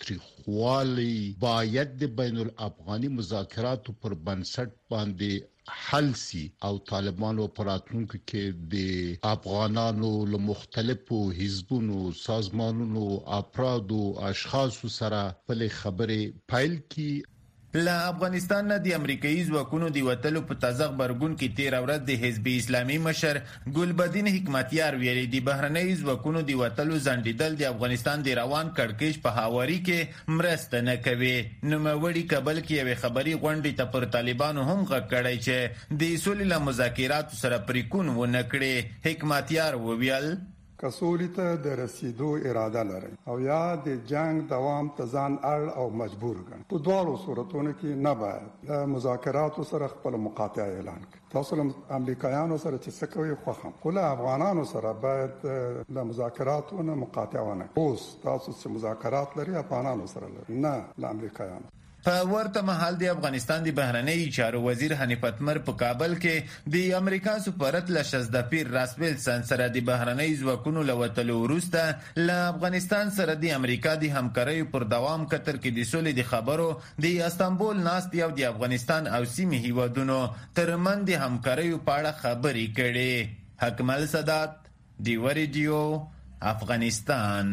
تاوتریخوالی باید د بین الافغاني مذاکراتو پر بنسټ باندې حل سي او طالبانو پراتونکو کې د افغانانو له مختلفو حزبونو سازمانونو افرادو اشخاصو سره په خبرې پیل کی. له افغانستان نه د امریکایي ځواکونو د وتلو په تازه خبرګون کې تیر ورځ د حزب اسلامي مشر ګلبدین حکمتیار ویلي د بهرنۍ ځواکونو د وتلو ځنډیدل د افغانستان د روان کړکېچ په هواري کې مرسته نه کوي. نوموړي کابل کې یوې خبري غونډې ته پر طالبانو هم غږ کړی چې د سولې له مذاکراتو سره پریکون ونه کړي. حکمتیار وویل کسولی ته د رسیدو اراده لري او یا د جنگ دوام ته ځان اړ او مجبور ګڼي. په دواړو صورتونو کې نه باید د مذاکراتو سره خپل مقاطعه اعلان کړي. تاسو له امریکایانو سره چې څه کوي خوښم، خو له افغانانو سره باید له مذاکراتو نه مقاطعه ونه کړي. اوس تاسو چې مذاکرات لري افغانانو سره لري، نه له امریکایانو. په ورته مهال د افغانستان د بهرنۍ چارو وزیر حنیف اتمر په کابل کې د امریکا سفارت له شزدپیر راسبلسن سره د بهرنۍ ځواکونو له وتلو وروسته له افغانستان سره د امریکا د همکارۍ پر دوام کتر کې د سولې د خبرو د استانبول ناستې او د افغانستان او سیمې هیوادونو ترمنځ د همکارۍ په اړه خبرې کړي. حکمل سادات، ډیو ریډیو، افغانستان.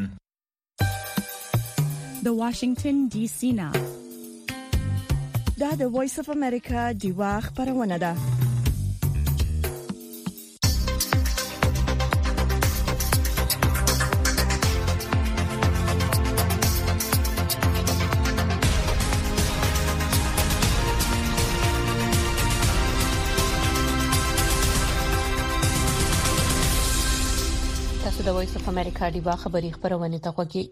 د واشنگټن ډي سي نه دا د وایس اف امریکا دیوا خبرونه ده. تاسو د وایس اف امریکا دیوا خبري خبرونه ته وګورئ.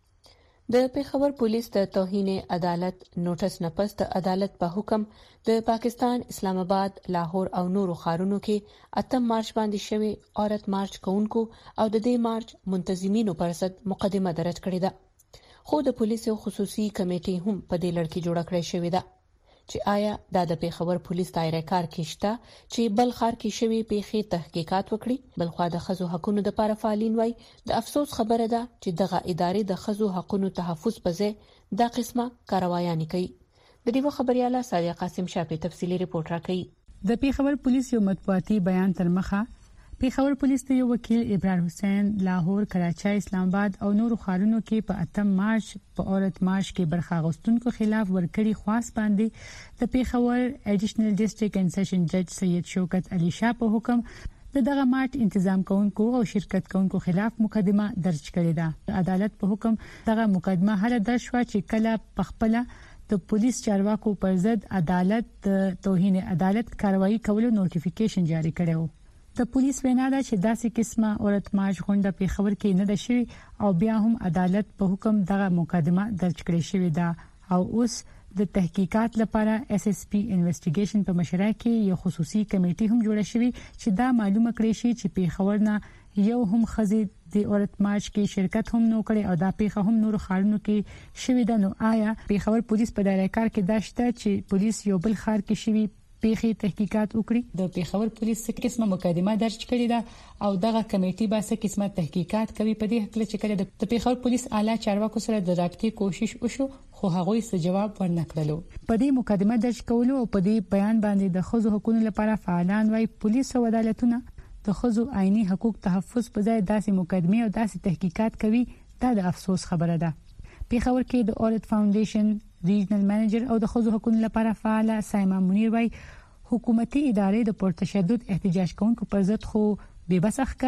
د پیښور پولیس د توهین عدالت نوټس نه پس د عدالت په حکم د پاکستان اسلام آباد، لاهور او نورو ښارونو کې اتم مارچ باندې شوی عورت مارچ کوونکو او د دې مارچ منتظمینو پر ضد مقدمه درج کړې ده. خو د پولیسو خصوصي کمیټې هم په دې لړ کې جوړه کړې شوې ده چې آیا دا د پیښور پولیس دایره کار کې شته چې بل ښار کې شوی پیښې تحقیقات وکړي. بلخوا د ښځو حقوقو د لپاره فعالین وای د افسوس خبره ده چې دغه ادارې د ښځو حقوقو تحفظ په ځای دا قسمه کاروایانې کوي. د دې خبرياله صادق قاسم شاپي تفصيلي ریپورت راکړي. د پیښور پولیس یو مطبوعاتي بیان تر مخه پیښور پولیس ته یو وکیل ابراهیم حسین لاهور، کراچۍ، اسلام آباد او نورو ښارونو کې په اتم مارچ په عورت مارچ کې برخه غوښتونکو خلاف ورکړي خواست باندې د پیښور ایډیشنل ډیسټریکټ اینڈ سیشن جج سید شوکت علي شاه په حکم د دغه مارچ تنظیم کوونکو او شرکت کوونکو خلاف مقدمه درج کړې ده. عدالت په حکم دغه مقدمه هله درج شو چې کله پخپله د پولیس چارواکو پر ضد عدالت د توهین عدالت کاروایی کولو نوټیفیکیشن جاری کړو. د پولیس وینا ده چې داسې قسمه عورت مارچ غونډه پیښور کې نه ده شوی او بیا هم عدالت په حکم دغه مقدمه درج کړې شوې ده او اوس د تحقیقات لپاره اس اس پی انویسټیګیشن په مشره کې یو خصوصي کمیټه هم جوړه شوې چې دا معلومه کړي شي چې پیښور نه یو هم خزي د عورت مارچ کې شرکت هم نو کړي او دا پیښه هم نور خارونو کې شوې ده. نو آیا پیښور پولیس په دایره کار کې داشته چې پولیس یو بل خار کې شوی پیښې تحقیقات وکړي؟ د پیښور پولیس څه قسمه مقدمه درج کړې ده او دغه کمیټه به څه قسمه تحقیقات کوي؟ په دې حق چې کله د پیښور پولیس اعلی چارواکو سره د رابطې کوشش وشو خو هغه څه جواب ورنکړلو. په دې مقدمه درج کولو او په دې بیان باندې د ښځو حقوقو لپاره فعالان وايي پولیس او عدالتونه د ښځو آئینی حقوق تحفظ په ځای داسې مقدمه او داسې تحقیقات کوي. دا د افسوس خبره ده. پیښور کې د اورت فاونډیشن ریجنل منیجر او د ښځو حقوقو لپاره فعال سایما منیر وايي حکومتي ادارې د پرتشدد احتجاج کوونکو پر ضد خو بې بس ښکاری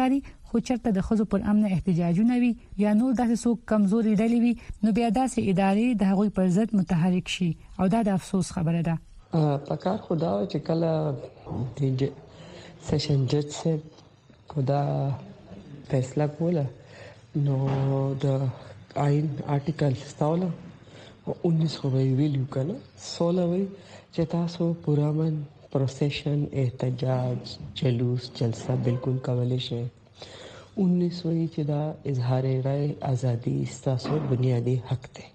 خو چرته د خزو پر امن احتجاجونه وي یا نور داسې څوک کمزوري ډلې وي نو بیا داسې ادارې د هغوی پر ضد متحرک شي او دا د افسوس خبره ده. پکار خدا چې کله د سیشن جج سے خدا فیصله کوله نو د آئین آرټیکل ستاوله उन्नीस को वैल्यू का ना सोलह वही चेतासो पुरामन प्रोसेशन एहतजाज जलूस जलसा बिल्कुल कवलिश है उन्नीस वही चिदा इजहार राय आज़ादी इस्तासो बुनियादी हक थे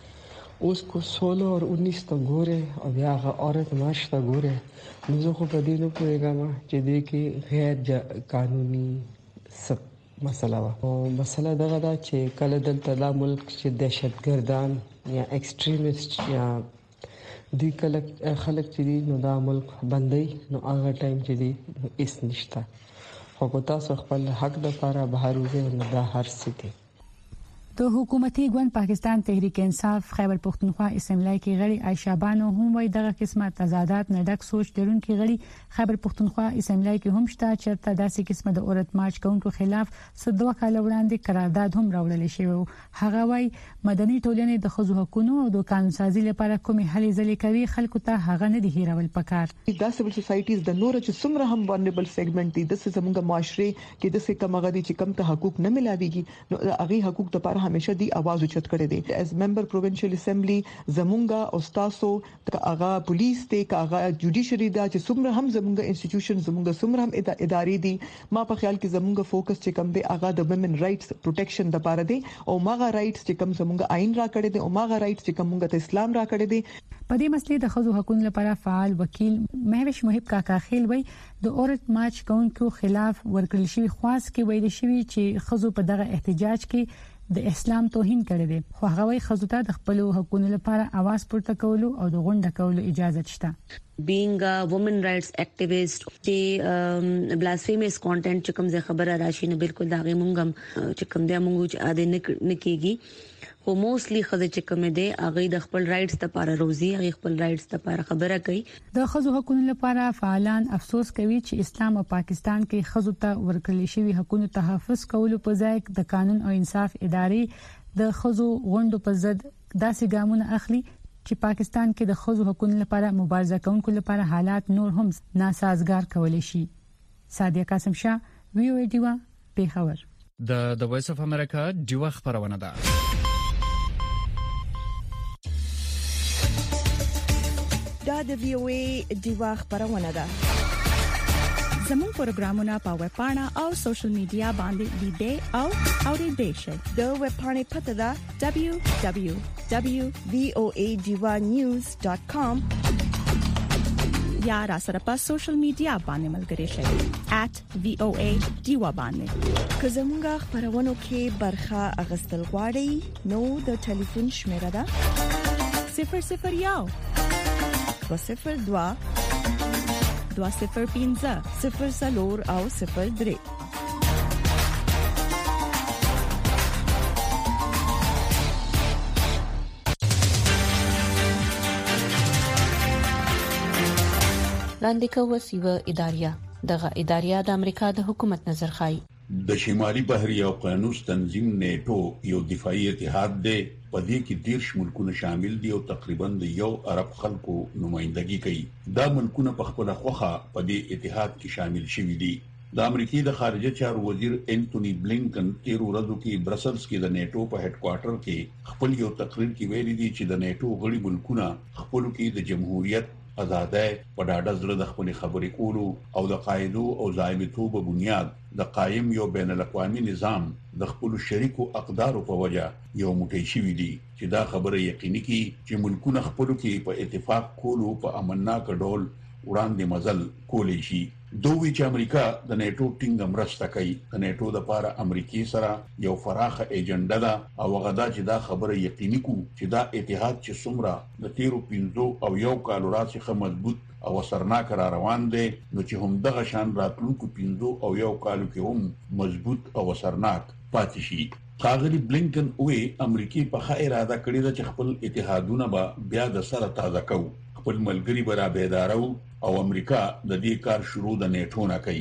उसको सोलह और उन्नीस तक गोरे और यहाँ औरत माश तक गोरे मुझे को पदीनों पड़ेगा माँ चिदे के गैर कानूनी सब मसला वा मसला दगा चे कल दल तला मुल्क चे दहशतगर्दान या एक्सट्रीमिस्ट या दी कलक खलक चदी नो दा मुल्क बंदई नो आगा टाइम चदी इस निश्ता खपता सखपल हक द पारा बहारूजे न दा हर सिटी د حکومتي ګوند پاکستان تحریک انصاف خیبر پختونخوا اسمبلی کې غړي عائشہ بانو هم وای دغه قسمه تضادات نه ډک سوچ درونکو غړي خیبر پختونخوا اسمبلی کې هم شته چې داسې قسمه د اورت مارچ کوونکو خلاف صدوا کال وړاندې قرارداد هم راوړل شوی. هغه وای مدني ټولنې د خزو حقوقو او د قانون سازي لپاره کومې هلې ځلې کوي خلکو ته هغه نه دی هیرول پکار. دا سیول سوسایټیز د نور چې څومره هم vulnerable segment دي د زموږ معاشره کې د څه کم غدي چې کم ته حقوق نه ملاويږي نو هغه حقوق د لپاره همیشه دی आवाज اوچت کړي دي. as member provincial assembly زمونږه استادو هغه پولیس ته هغه جوډیشری دا چې څومره هم زمونږه انسټیټیوشن زمونږه څومره هم ادارې دي ما په خیال کې زمونږه فوکس چې کم دی هغه د وومن رائټس پروټیکشن د لپاره دی او ماغه رائټس چې کم زمونږه آئین را کړی دی او ماغه رائټس چې کم موږ ته اسلام را کړی دی. په دې مسلې د خزو حقوقو لپاره فعال وکیل مهوش محب کاکا خیل وای د اورت مارچ کوونکو خلاف ورکړل شوی خواست کې ویل شوی چې خزو په دغه احتجاج کې د اسلام توهین کړی دی خو هغه وای خزو ته د خپل حقوقو لپاره आवाज پورته کولو او د غونډه کولو اجازه شته. being a women rights activist چې blasphemous content چې کوم ځای خبره راشي نه بالکل دا غي مونږ چې کوم دی مونږ چې اده نه کیږي خو موستلی خزه چې کوم دی هغه د خپل رائټس لپاره روزي هغه خپل رائټس لپاره خبره کوي. د خزو حقوقو لپاره فعالان افسوس کوي چې اسلام او پاکستان کې خزو ته ورکړل شوی حقوقو تحفظ کولو په ځای د قانون او انصاف ادارې د خزو غونډو په ضد داسې ګامونه اخلي چې پاکستان کې د خزو حقوقو لپاره مبارزه کوونکو لپاره حالات نور هم ناسازگار کولای شي. سادیه قاسم شاه وی او ای ډیوا پیښور. د د وایس اف امریکا ډیوا خبرونه ده. دا د وی او ای ډیوا خبرونه ده. زموږ پروګرامونه په ویب پاڼه او سوشل میډیا باندې لیدئ او اوریدئ شئ. د ویب پاڼې پته ده دبليو دبليو دبليو دوت وی او ای ډیوا نیوز ډاٹ کام یا را سره په سوشل میډیا باندې ملګری شئ at وی او ای ډیوا باندې. که زموږ خبرونو کې برخه اغستل غواړئ نو د ټلیفون شمیره ده صفر صفر یو دو صفر دوا دوا صفر پینزه صفر سلور او صفر درې. لاندې کوه سیوه اداریا دغه اداریا د امریکا د حکومت نظر خای د شمالي بحري اوقیانوس تنظیم نیټو یو دفاعي اتحاد دی په دې کې دیرش ملکونه شامل دي او تقریبا د یو عرب خلکو نمائندګي کوي. دا ملکونه په خپل خوخه په دې اتحاد کې شامل شوي دي. د امریکای د خارجه چارو وزیر انټونی بلینکن تیر ورځو کې برسلز کې د نیټو په هډ کوارټر کې خپل یو تقریر کې ویلي دي چې د نیټو غړي ملکونه خپل کې د جمهوریت آزادۍ په ډاډه زړه د خپل خبرې کولو او د قاعده او ضابطو په بنیاد د قائم یو بین الاقوامي نظام د خپل شریکو اقدارو په وجه یو موټی شوی دی چې دا خبره یقیني کی چې ملکونه خپل کې په اتفاق کولو په امنناک ډول وړاندې مزل کولی شي. دوی چې امریکا د نیټو ټینګ مرسته کوي د نیټو د لپاره امریکای سره یو فراخه ایجنډا ده او غدا چې دا خبره یقیني کو چې دا اتحاد چې څومره د تیرو پینځو او یو کال راڅخه مضبوط او سرناک را روان دي نو چې هم دغه شان راتلونکو پینځو او یو کالو کې هم مضبوط او سرناک پاتې شي. ښاغلي بلینکن وی امریکای په ښه اراده کړې ده چې خپل اتحادونه به بیا د سره تازه کوي خپل ملګری برابردارو او امریکا د دې کار شروع د نیټو نه کوي.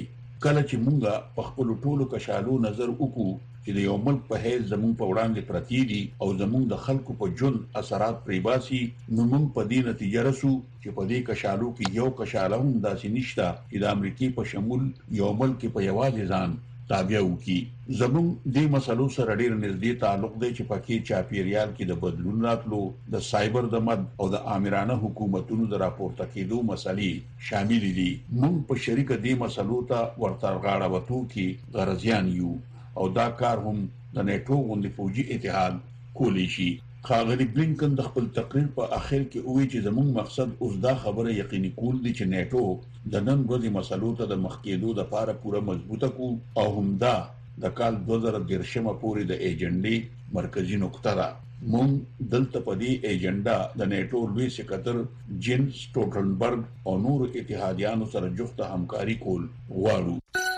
کله چې مونږه په خپل ټولو کشالو نظر وکړو چې د یو ملک په هیڅ زمون په وړاندې پرتی دي او زمون د خلکو په جون اثرات پریباسي نو مونږ په دې نتیجه رسو چې په دې کشالو کې یو کشاله هم داسې نشته چې د امریکای په شمول یو ملک په یوازې ځان تابع وکي. زمون دې مسلو سره ډېر نږدې تعلق دی چې پکې چاپیریال کې د بدلون راتلو، د سایبر دمد او د آمرانه حکومتونو د راپورته کېدو مسلې شامل دي. مونږ په شریکه دې مسلو ته ورته غاړه وتو کې غرضیان یو او دا کار هم د نیټو غوندې فوجي اتحاد کولی شي. ښاغلي بلینکن د خپل تقریر په اخر کې وایي چې زموږ مقصد اوس دا خبره یقیني کول دي چې نیټو د نن ورځې مسلو ته د مخ کېدو لپاره پوره مضبوطه کو او همدا د کال دوه زره دېرشمه پورې د ایجنډې مرکزی نقطه ده. مونږ دلته په دې ایجنډا د نیټو لوی سکرټر جین سټولټنبرګ او نور اتحادیانو سره جفت همکاري کول غواړو.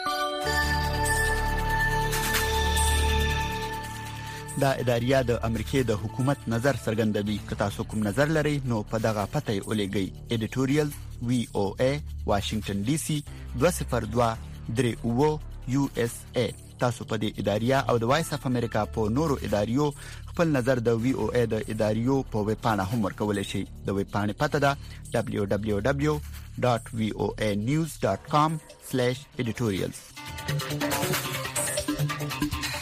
دا اداریه د امریکای د حکومت نظر څرګندوي. که تاسو کوم نظر لرئ نو په دغه پته یې ولېږئ. ایډیټوریال وی او ای واشنگټن ډي سي دوه صفر دوه درې اوه یو اس ای. تاسو په دې اداریه او د وایس اف امریکا په نورو اداریو خپل نظر د وی او ای د اداریو په ویب پاڼه هم ورکولای شئ. د ویب پاڼې پته ده دبليو دبليو دبليو ډاټ وی او ای نیوز ډاټ کام سلیش ایډیټوریالز.